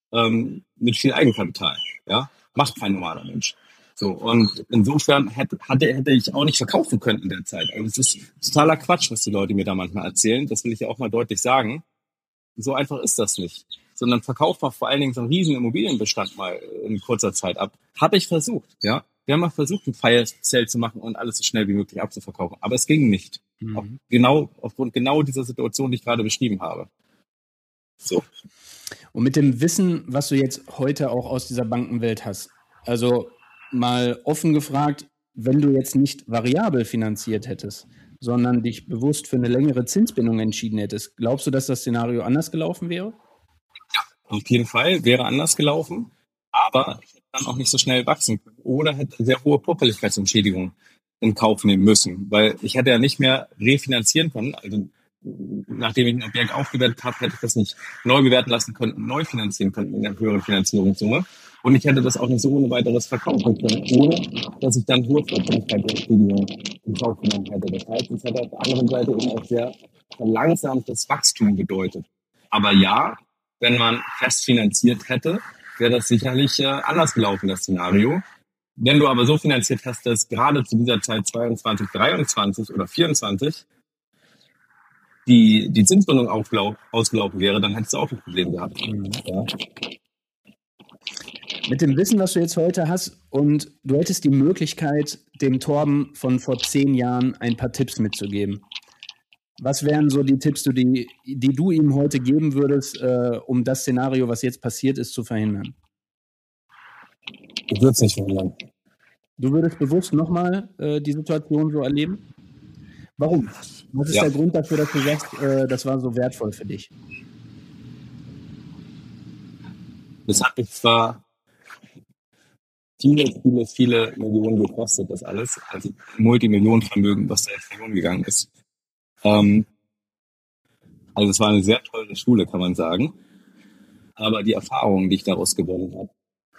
mit viel Eigenkapital. Ja, macht kein normaler Mensch. So, und insofern hätte ich auch nicht verkaufen können in der Zeit. Also es ist totaler Quatsch, was die Leute mir da manchmal erzählen. Das will ich ja auch mal deutlich sagen. So einfach ist das nicht. Sondern verkauft man vor allen Dingen so einen riesen Immobilienbestand mal in kurzer Zeit ab. Habe ich versucht, ja. Wir haben mal versucht, ein Fire Sale zu machen und alles so schnell wie möglich abzuverkaufen. Aber es ging nicht. Aufgrund genau dieser Situation, die ich gerade beschrieben habe. So. Und mit dem Wissen, was du jetzt heute auch aus dieser Bankenwelt hast, also mal offen gefragt, wenn du jetzt nicht variabel finanziert hättest, sondern dich bewusst für eine längere Zinsbindung entschieden hättest, glaubst du, dass das Szenario anders gelaufen wäre? Ja, auf jeden Fall wäre anders gelaufen, aber ich hätte dann auch nicht so schnell wachsen können oder hätte sehr hohe Vorfälligkeitsentschädigungen in Kauf nehmen müssen, weil ich hätte ja nicht mehr refinanzieren können, also nachdem ich ein Objekt aufgewertet habe, hätte ich das nicht neu bewerten lassen können und neu finanzieren können in einer höheren Finanzierungssumme. Und ich hätte das auch nicht so ohne weiteres verkaufen können, ohne dass ich dann hohe Verfälligkeitsentschädigungen in Kauf genommen hätte. Das heißt, es hätte auf der anderen Seite eben auch sehr verlangsamtes Wachstum bedeutet. Aber ja, wenn man fest finanziert hätte, wäre das sicherlich anders gelaufen, das Szenario. Wenn du aber so finanziert hast, dass gerade zu dieser Zeit 22, 23 oder 24 die Zinsbindung ausgelaufen wäre, dann hättest du auch ein Problem gehabt. Ja. Mit dem Wissen, was du jetzt heute hast und du hättest die Möglichkeit, dem Torben von vor 10 Jahren ein paar Tipps mitzugeben. Was wären so die Tipps, die du ihm heute geben würdest, um das Szenario, was jetzt passiert ist, zu verhindern? Ich würde es nicht verhindern. Du würdest bewusst nochmal die Situation so erleben? Warum? Was ist der Grund dafür, dass du sagst, das war so wertvoll für dich? Das hat mich zwar viele Millionen gekostet, das alles. Also Multimillionenvermögen, was da jetzt verloren gegangen ist. Also es war eine sehr teure Schule, kann man sagen. Aber die Erfahrungen, die ich daraus gewonnen habe,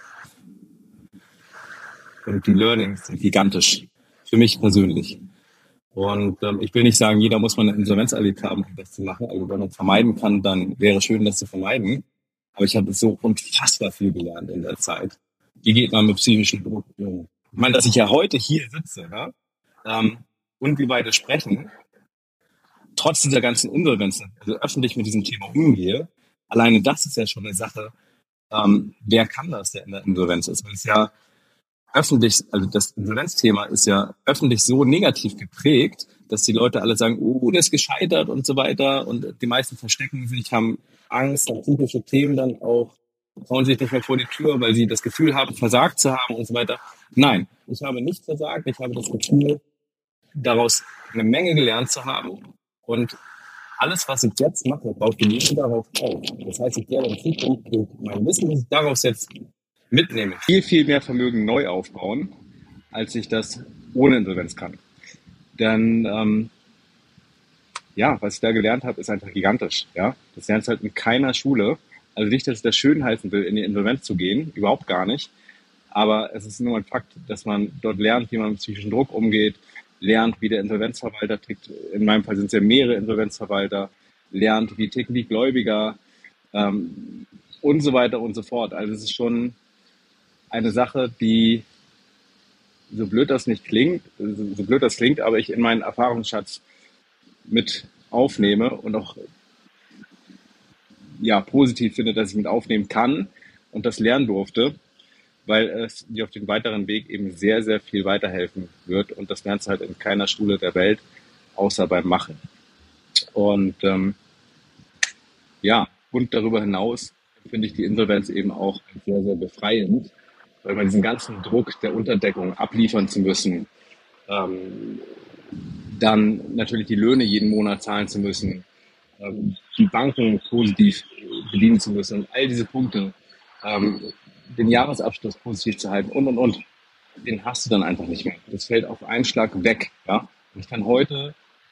und die Learnings sind gigantisch. Für mich persönlich. Und ich will nicht sagen, jeder muss mal eine Insolvenz erlebt haben, um das zu machen. Also wenn man vermeiden kann, dann wäre schön, das zu vermeiden. Aber ich habe so unfassbar viel gelernt in der Zeit. Wie geht man mit psychischen Druck um? Ich meine, dass ich ja heute hier sitze, ja, und wir beide sprechen, trotz dieser ganzen Insolvenzen, also öffentlich mit diesem Thema umgehe, alleine das ist ja schon eine Sache, wer kann das, der in der Insolvenz ist? Weil es ja öffentlich, also das Insolvenzthema ist ja öffentlich so negativ geprägt, dass die Leute alle sagen, das ist gescheitert und so weiter. Und die meisten verstecken sich, haben Angst, haben psychische Themen dann auch, trauen sich nicht mehr vor die Tür, weil sie das Gefühl haben, versagt zu haben und so weiter. Nein, ich habe nicht versagt. Ich habe das Gefühl, daraus eine Menge gelernt zu haben. Und alles, was ich jetzt mache, baut genau darauf auf. Das heißt, ich werde in Zukunft durch mein Wissen, das ich daraus jetzt mitnehme, viel mehr Vermögen neu aufbauen, als ich das ohne Insolvenz kann. Denn was ich da gelernt habe, ist einfach gigantisch. Ja? Das lernst du halt in keiner Schule. Also nicht, dass ich das schön heißen will, in die Insolvenz zu gehen, überhaupt gar nicht. Aber es ist nur ein Fakt, dass man dort lernt, wie man mit psychischem Druck umgeht, lernt, wie der Insolvenzverwalter tickt. In meinem Fall sind es ja mehrere Insolvenzverwalter. Lernt, wie ticken die Gläubiger und so weiter und so fort. Also es ist schon eine Sache, die, so blöd das klingt, aber ich in meinen Erfahrungsschatz mit aufnehme und auch positiv finde, dass ich mit aufnehmen kann und das lernen durfte, weil es dir auf dem weiteren Weg eben sehr, sehr viel weiterhelfen wird. Und das lernst du halt in keiner Schule der Welt, außer beim Machen. Und und darüber hinaus finde ich die Insolvenz eben auch sehr, sehr befreiend, weil man diesen ganzen Druck der Unterdeckung abliefern zu müssen, dann natürlich die Löhne jeden Monat zahlen zu müssen, die Banken positiv bedienen zu müssen und all diese Punkte, den Jahresabschluss positiv zu halten und, den hast du dann einfach nicht mehr. Das fällt auf einen Schlag weg. Ja? Und ich kann heute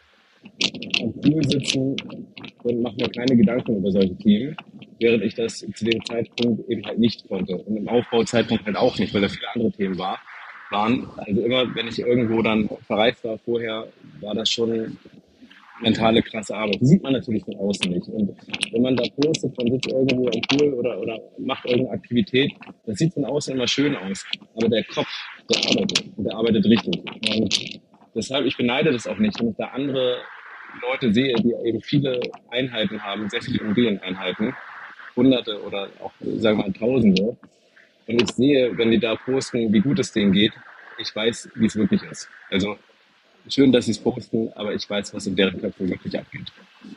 am Pool sitzen und mache mir keine Gedanken über solche Themen, während ich das zu dem Zeitpunkt eben halt nicht konnte. Und im Aufbauzeitpunkt halt auch nicht, weil da viele andere Themen waren. Also immer, wenn ich irgendwo dann verreist war vorher, war das schon mentale krasse Arbeit. Die sieht man natürlich von außen nicht. Und wenn man da postet, man sitzt irgendwo am Pool oder macht irgendeine Aktivität, das sieht von außen immer schön aus. Aber der Kopf, der arbeitet richtig. Und deshalb, ich beneide das auch nicht, wenn ich da andere Leute sehe, die eben viele Einheiten haben, sehr viele Immobilieneinheiten, Hunderte oder auch, sagen wir mal, Tausende. Und ich sehe, wenn die da posten, wie gut es denen geht, ich weiß, wie es wirklich ist. Also schön, dass sie es posten, aber ich weiß, was in deren Köpfen wirklich abgeht.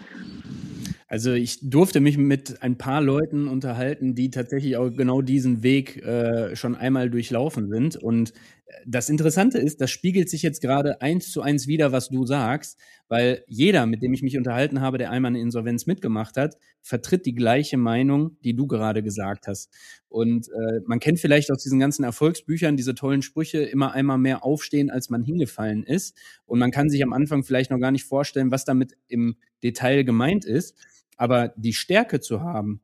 Also ich durfte mich mit ein paar Leuten unterhalten, die tatsächlich auch genau diesen Weg schon einmal durchlaufen sind. Und das Interessante ist, das spiegelt sich jetzt gerade 1:1 wider, was du sagst, weil jeder, mit dem ich mich unterhalten habe, der einmal eine Insolvenz mitgemacht hat, vertritt die gleiche Meinung, die du gerade gesagt hast. Und man kennt vielleicht aus diesen ganzen Erfolgsbüchern diese tollen Sprüche, immer einmal mehr aufstehen, als man hingefallen ist. Und man kann sich am Anfang vielleicht noch gar nicht vorstellen, was damit im Detail gemeint ist. Aber die Stärke zu haben,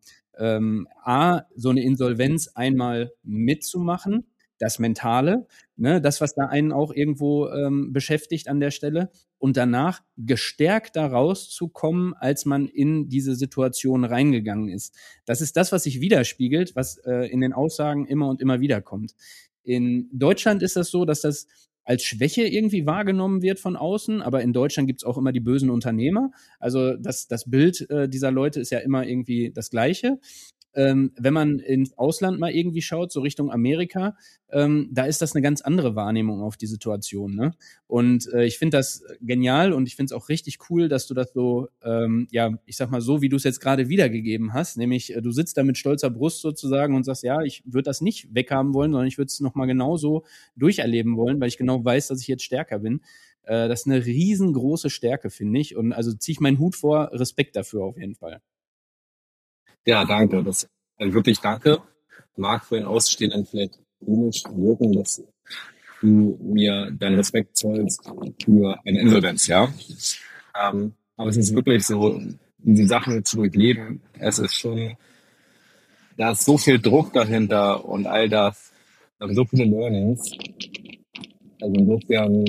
so eine Insolvenz einmal mitzumachen, das Mentale, ne, das, was da einen auch irgendwo beschäftigt an der Stelle, und danach gestärkt da rauszukommen, als man in diese Situation reingegangen ist. Das ist das, was sich widerspiegelt, was in den Aussagen immer und immer wieder kommt. In Deutschland ist das so, dass das als Schwäche irgendwie wahrgenommen wird von außen, aber in Deutschland gibt's auch immer die bösen Unternehmer. Also das Bild dieser Leute ist ja immer irgendwie das Gleiche. Wenn man ins Ausland mal irgendwie schaut, so Richtung Amerika, da ist das eine ganz andere Wahrnehmung auf die Situation, ne? Und ich finde das genial und ich finde es auch richtig cool, dass du das so, ich sag mal so, wie du es jetzt gerade wiedergegeben hast, nämlich du sitzt da mit stolzer Brust sozusagen und sagst, ja, ich würde das nicht weghaben wollen, sondern ich würde es nochmal genauso durcherleben wollen, weil ich genau weiß, dass ich jetzt stärker bin. Das ist eine riesengroße Stärke, finde ich. Und also ziehe ich meinen Hut vor, Respekt dafür auf jeden Fall. Ja, danke. Das wirklich danke. Mag für den Außenstehenden vielleicht komisch wirken, dass du mir deinen Respekt zollst für eine Insolvenz, ja. Aber es ist wirklich so, diese Sachen zu durchleben, es ist schon, da ist so viel Druck dahinter und all das, da sind so viele Learnings. Also insofern,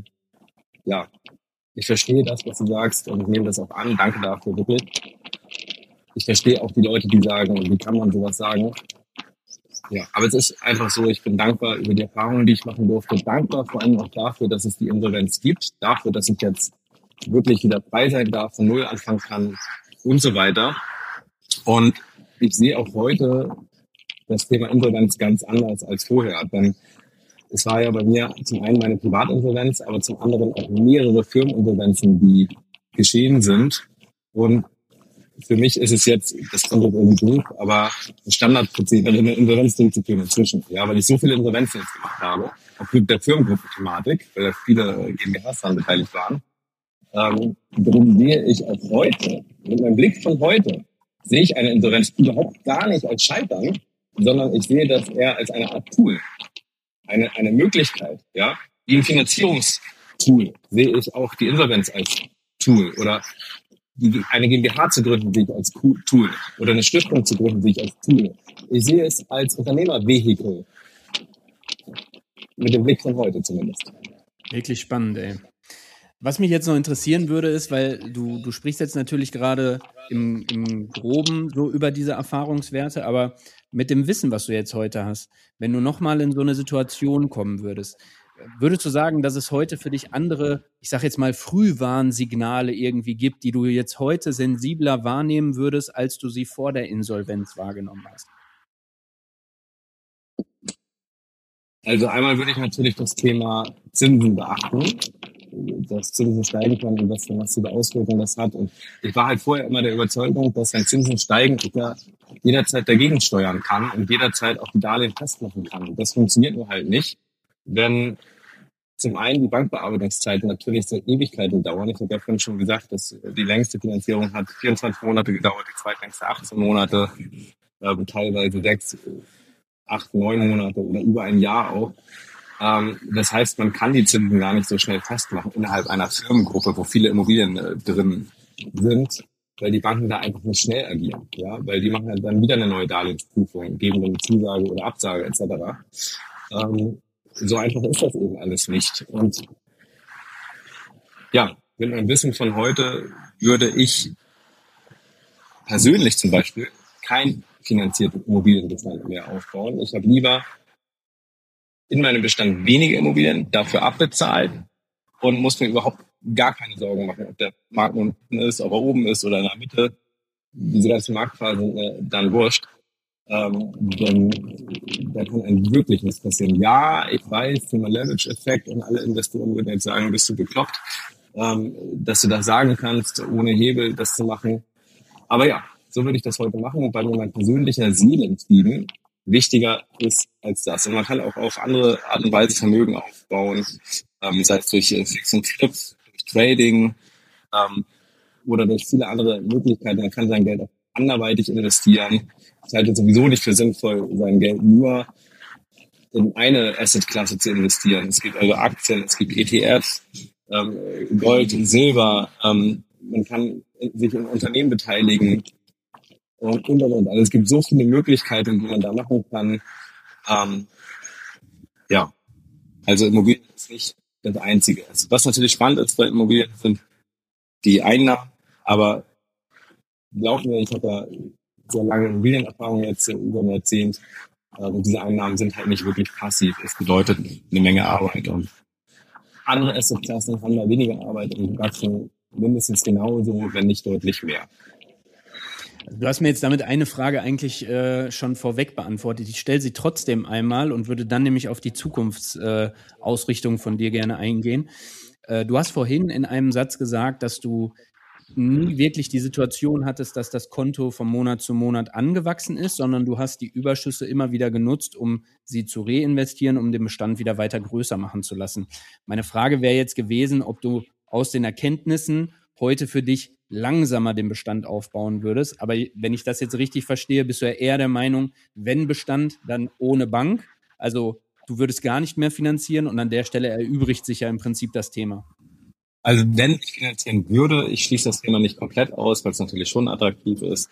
ich verstehe das, was du sagst und ich nehme das auch an. Danke dafür, wirklich. Ich verstehe auch die Leute, die sagen, wie kann man sowas sagen? Ja, aber es ist einfach so, ich bin dankbar über die Erfahrungen, die ich machen durfte. Dankbar vor allem auch dafür, dass es die Insolvenz gibt. Dafür, dass ich jetzt wirklich wieder frei sein darf, von Null anfangen kann und so weiter. Und ich sehe auch heute das Thema Insolvenz ganz anders als vorher. Denn es war ja bei mir zum einen meine Privatinsolvenz, aber zum anderen auch mehrere Firmeninsolvenzen, die geschehen sind. Und für mich ist es jetzt, das kommt jetzt irgendwie durch, aber ein Standardprozedere, eine Insolvenz durchzuführen inzwischen. Ja, weil ich so viele Insolvenzen jetzt gemacht habe, aufgrund der Firmengruppe-Thematik, weil da viele GmbHs daran beteiligt waren. Darum sehe ich auch heute, mit meinem Blick von heute, sehe ich eine Insolvenz überhaupt gar nicht als Scheitern, sondern ich sehe das eher als eine Art Tool, eine Möglichkeit, ja. Wie ein Finanzierungstool sehe ich auch die Insolvenz als Tool oder eine GmbH zu gründen sehe ich als Tool oder eine Stiftung zu gründen sehe ich als Tool. Ich sehe es als Unternehmervehikel. Mit dem Blick von heute zumindest. Wirklich spannend, ey. Was mich jetzt noch interessieren würde, ist, weil du sprichst jetzt natürlich gerade im Groben so über diese Erfahrungswerte, aber mit dem Wissen, was du jetzt heute hast, wenn du nochmal in so eine Situation kommen würdest du sagen, dass es heute für dich andere, ich sage jetzt mal Frühwarnsignale irgendwie gibt, die du jetzt heute sensibler wahrnehmen würdest, als du sie vor der Insolvenz wahrgenommen hast? Also einmal würde ich natürlich das Thema Zinsen beachten, dass Zinsen steigen können und was für massive Auswirkungen das hat. Und ich war halt vorher immer der Überzeugung, dass wenn Zinsen steigen, ich da jederzeit dagegen steuern kann und jederzeit auch die Darlehen festmachen kann. Und das funktioniert nur halt nicht, wenn zum einen die Bankbearbeitungszeiten natürlich seit Ewigkeiten dauern. Ich habe ja vorhin schon gesagt, dass die längste Finanzierung hat 24 Monate gedauert, die zweitlängste 18 Monate, teilweise 6, 8, 9 Monate oder über ein Jahr auch. Das heißt, man kann die Zinsen gar nicht so schnell festmachen innerhalb einer Firmengruppe, wo viele Immobilien drin sind, weil die Banken da einfach nicht schnell agieren. Ja, weil die machen dann wieder eine neue Darlehensprüfung, geben dann eine Zusage oder Absage etc. So einfach ist das eben alles nicht. Und ja, mit meinem Wissen von heute würde ich persönlich zum Beispiel kein finanzierten Immobilienbestand mehr aufbauen. Ich habe lieber in meinem Bestand wenige Immobilien dafür abbezahlt und muss mir überhaupt gar keine Sorgen machen, ob der Markt unten ist, ob er oben ist oder in der Mitte. Diese ganzen Marktphasen sind dann wurscht. Denn da kann einem wirklich nichts passieren. Ja, ich weiß, Thema Leverage-Effekt und alle Investoren würden jetzt sagen, bist du bekloppt, dass du das sagen kannst, ohne Hebel das zu machen. Aber ja, so würde ich das heute machen, weil mir mein persönlicher Seelenfrieden wichtiger ist als das. Und man kann auch auf andere Art und Weise Vermögen aufbauen, sei es durch Fix und Flips, durch Trading oder durch viele andere Möglichkeiten. Man kann sein Geld auch anderweitig investieren. Ich halte es sowieso nicht für sinnvoll, sein Geld nur in eine Assetklasse zu investieren. Es gibt also Aktien, es gibt ETFs, Gold, Silber. Man kann sich in Unternehmen beteiligen und. Also es gibt so viele Möglichkeiten, die man da machen kann. Ja, also Immobilien ist nicht das Einzige. Was natürlich spannend ist bei Immobilien, sind die Einnahmen, aber glauben wir, ich habe ja sehr lange Immobilienerfahrung jetzt über ein Jahrzehnt. Und diese Einnahmen sind halt nicht wirklich passiv. Es bedeutet eine Menge Arbeit. Und andere Assetklassen haben da weniger Arbeit und wachsen mindestens genauso, wenn nicht deutlich mehr. Du hast mir jetzt damit eine Frage eigentlich schon vorweg beantwortet. Ich stelle sie trotzdem einmal und würde dann nämlich auf die Zukunftsausrichtung von dir gerne eingehen. Du hast vorhin in einem Satz gesagt, dass du nie wirklich die Situation hattest, dass das Konto von Monat zu Monat angewachsen ist, sondern du hast die Überschüsse immer wieder genutzt, um sie zu reinvestieren, um den Bestand wieder weiter größer machen zu lassen. Meine Frage wäre jetzt gewesen, ob du aus den Erkenntnissen heute für dich langsamer den Bestand aufbauen würdest. Aber wenn ich das jetzt richtig verstehe, bist du ja eher der Meinung, wenn Bestand, dann ohne Bank. Also du würdest gar nicht mehr finanzieren und an der Stelle erübrigt sich ja im Prinzip das Thema. Also wenn ich finanzieren würde, ich schließe das Thema nicht komplett aus, weil es natürlich schon attraktiv ist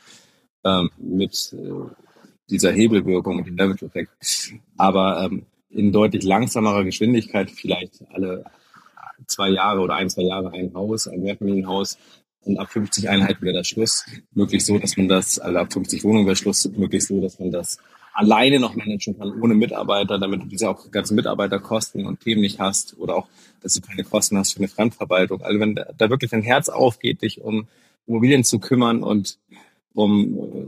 mit dieser Hebelwirkung und dem Leverage-Effekt. Aber in deutlich langsamerer Geschwindigkeit, vielleicht alle 2 Jahre oder 1, 2 Jahre ein Haus, ein Mehrfamilienhaus und ab 50 Einheiten wieder der Schluss. Möglichst so, dass man das, also ab 50 Wohnungen wäre Schluss, möglichst so, dass man das alleine noch managen kann, ohne Mitarbeiter, damit du diese auch ganzen Mitarbeiterkosten und Themen nicht hast oder auch, dass du keine Kosten hast für eine Fremdverwaltung. Also wenn da wirklich dein Herz aufgeht, dich um Immobilien zu kümmern und um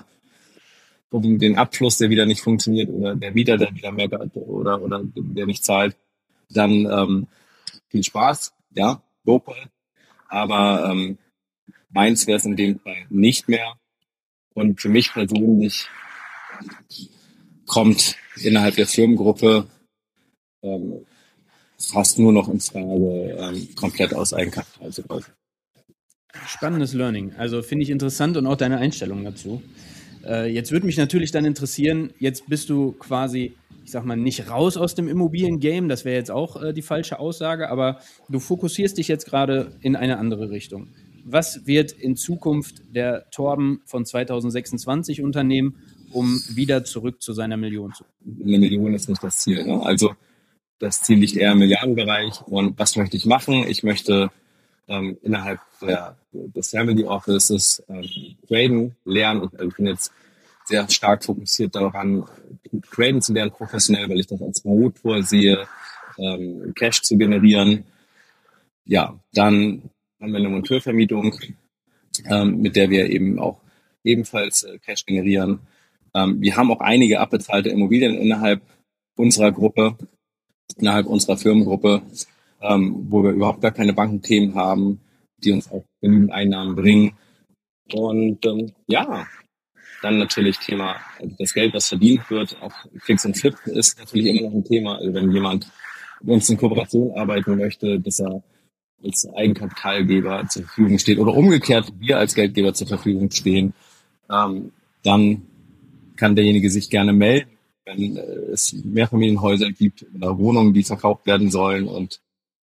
den Abfluss, der wieder nicht funktioniert oder der Mieter, der wieder meckert oder der nicht zahlt, dann viel Spaß, ja, GoPro. Aber meins wäre es in dem Fall nicht mehr. Und für mich persönlich kommt innerhalb der Firmengruppe fast nur noch in Frage, komplett aus Eigenkapital zu kaufen. Spannendes Learning. Also finde ich interessant und auch deine Einstellung dazu. Jetzt würde mich natürlich dann interessieren, jetzt bist du quasi, ich sag mal, nicht raus aus dem Immobilien-Game, das wäre jetzt auch die falsche Aussage, aber du fokussierst dich jetzt gerade in eine andere Richtung. Was wird in Zukunft der Torben von 2026 unternehmen, um wieder zurück zu seiner Million zu kommen? Eine Million ist nicht das Ziel. Ne? Also das Ziel liegt eher im Milliardenbereich. Und was möchte ich machen? Ich möchte innerhalb des Family Offices traden, lernen. Ich bin jetzt sehr stark fokussiert daran, traden zu lernen professionell, weil ich das als Motor sehe, Cash zu generieren. Ja, dann haben wir eine Monteurvermietung, mit der wir eben auch ebenfalls Cash generieren. Wir haben auch einige abbezahlte Immobilien innerhalb unserer Gruppe, innerhalb unserer Firmengruppe, wo wir überhaupt gar keine Bankenthemen haben, die uns auch genügend Einnahmen bringen. Und dann natürlich Thema, also das Geld, was verdient wird, auch Fix und Flip ist natürlich immer noch ein Thema. Also wenn jemand mit uns in Kooperation arbeiten möchte, dass er als Eigenkapitalgeber zur Verfügung steht oder umgekehrt wir als Geldgeber zur Verfügung stehen, dann kann derjenige sich gerne melden, wenn es Mehrfamilienhäuser gibt oder Wohnungen, die verkauft werden sollen und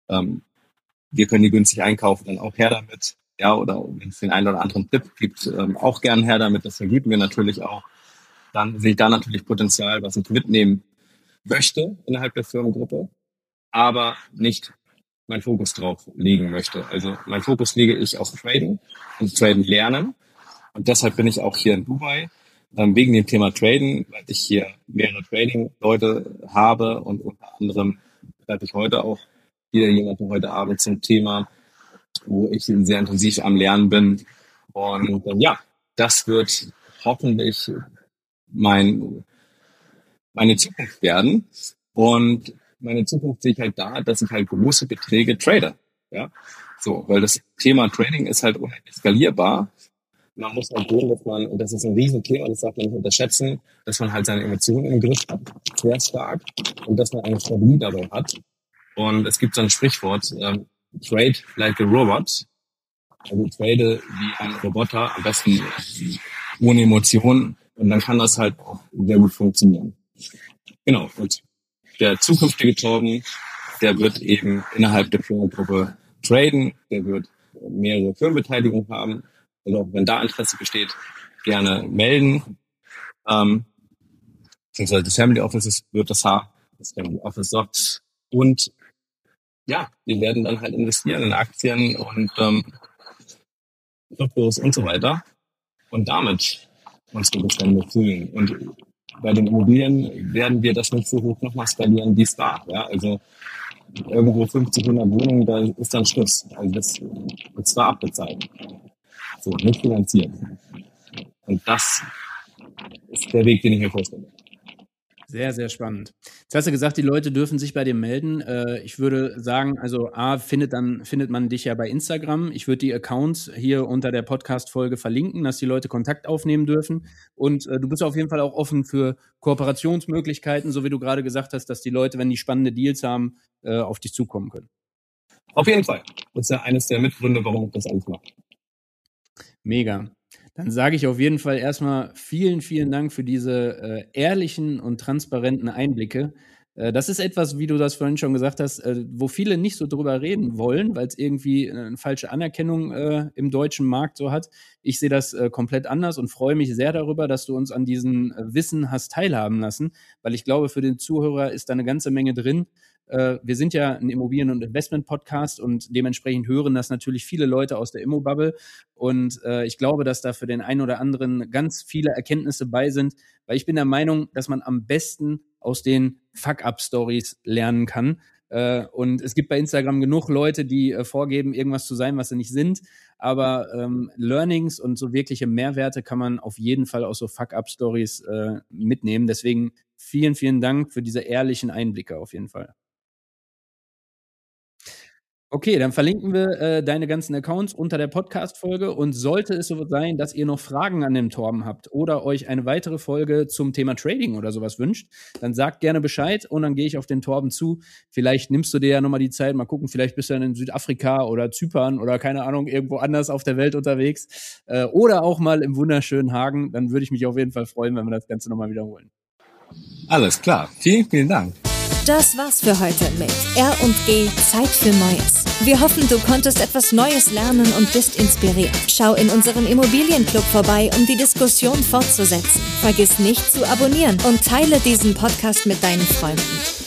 wir können die günstig einkaufen, dann auch her damit. Ja, oder wenn es den einen oder anderen Tipp gibt, auch gern her damit. Das vergeben wir natürlich auch. Dann sehe ich da natürlich Potenzial, was ich mitnehmen möchte innerhalb der Firmengruppe, aber nicht meinen Fokus drauf legen möchte. Also mein Fokus lege ich auf Traden und Traden lernen. Und deshalb bin ich auch hier in Dubai, wegen dem Thema Traden, weil ich hier mehrere Trading-Leute habe und unter anderem treffe ich heute auch wieder jemanden heute Abend zum Thema, wo ich sehr intensiv am Lernen bin. Und das wird hoffentlich meine Zukunft werden. Und meine Zukunft sehe ich halt da, dass ich halt große Beträge trade. Ja, so, weil das Thema Trading ist halt unheimlich skalierbar. Man muss halt sehen, dass man, und das ist ein Riesenthema, das darf man nicht unterschätzen, dass man halt seine Emotionen im Griff hat, sehr stark, und dass man eine Strategie dabei hat. Und es gibt so ein Sprichwort, trade like a robot. Also trade wie ein Roboter, am besten ohne Emotionen. Und dann kann das halt auch sehr gut funktionieren. Genau. Und der zukünftige Torben, der wird eben innerhalb der Firmengruppe traden. Der wird mehrere Firmenbeteiligungen haben. Also auch wenn da Interesse besteht, gerne melden. Beziehungsweise das Family Office wird das haben. Das Family Office sagt. Und wir werden dann halt investieren in Aktien und Kryptos und so weiter und damit unsere Bestände füllen. Und bei den Immobilien werden wir das nicht so hoch nochmal skalieren, wie es war. Ja, also irgendwo 50, 100 Wohnungen, da ist dann Schluss. Also das war abbezahlt. So, nicht finanziert. Und das ist der Weg, den ich mir vorstelle. Sehr, sehr spannend. Jetzt hast du gesagt, die Leute dürfen sich bei dir melden. Ich würde sagen, also findet man dich ja bei Instagram. Ich würde die Accounts hier unter der Podcast-Folge verlinken, dass die Leute Kontakt aufnehmen dürfen. Und du bist auf jeden Fall auch offen für Kooperationsmöglichkeiten, so wie du gerade gesagt hast, dass die Leute, wenn die spannende Deals haben, auf dich zukommen können. Auf jeden Fall. Das ist ja eines der Mitgründe, warum ich das alles mache. Mega. Dann sage ich auf jeden Fall erstmal vielen, vielen Dank für diese ehrlichen und transparenten Einblicke. Das ist etwas, wie du das vorhin schon gesagt hast, wo viele nicht so drüber reden wollen, weil es irgendwie eine falsche Anerkennung im deutschen Markt so hat. Ich sehe das komplett anders und freue mich sehr darüber, dass du uns an diesem Wissen hast teilhaben lassen, weil ich glaube, für den Zuhörer ist da eine ganze Menge drin. Wir sind ja ein Immobilien- und Investment-Podcast und dementsprechend hören das natürlich viele Leute aus der Immo-Bubble. Und ich glaube, dass da für den einen oder anderen ganz viele Erkenntnisse bei sind, weil ich bin der Meinung, dass man am besten aus den Fuck-Up-Stories lernen kann. Und es gibt bei Instagram genug Leute, die vorgeben, irgendwas zu sein, was sie nicht sind. Aber Learnings und so wirkliche Mehrwerte kann man auf jeden Fall aus so Fuck-Up-Stories mitnehmen. Deswegen vielen, vielen Dank für diese ehrlichen Einblicke auf jeden Fall. Okay, dann verlinken wir deine ganzen Accounts unter der Podcast-Folge und sollte es so sein, dass ihr noch Fragen an den Torben habt oder euch eine weitere Folge zum Thema Trading oder sowas wünscht, dann sagt gerne Bescheid und dann gehe ich auf den Torben zu. Vielleicht nimmst du dir ja nochmal die Zeit, mal gucken, vielleicht bist du dann in Südafrika oder Zypern oder keine Ahnung, irgendwo anders auf der Welt unterwegs oder auch mal im wunderschönen Hagen. Dann würde ich mich auf jeden Fall freuen, wenn wir das Ganze nochmal wiederholen. Alles klar. Vielen, vielen Dank. Das war's für heute mit R&G Zeit für Neues. Wir hoffen, du konntest etwas Neues lernen und bist inspiriert. Schau in unserem Immobilienclub vorbei, um die Diskussion fortzusetzen. Vergiss nicht zu abonnieren und teile diesen Podcast mit deinen Freunden.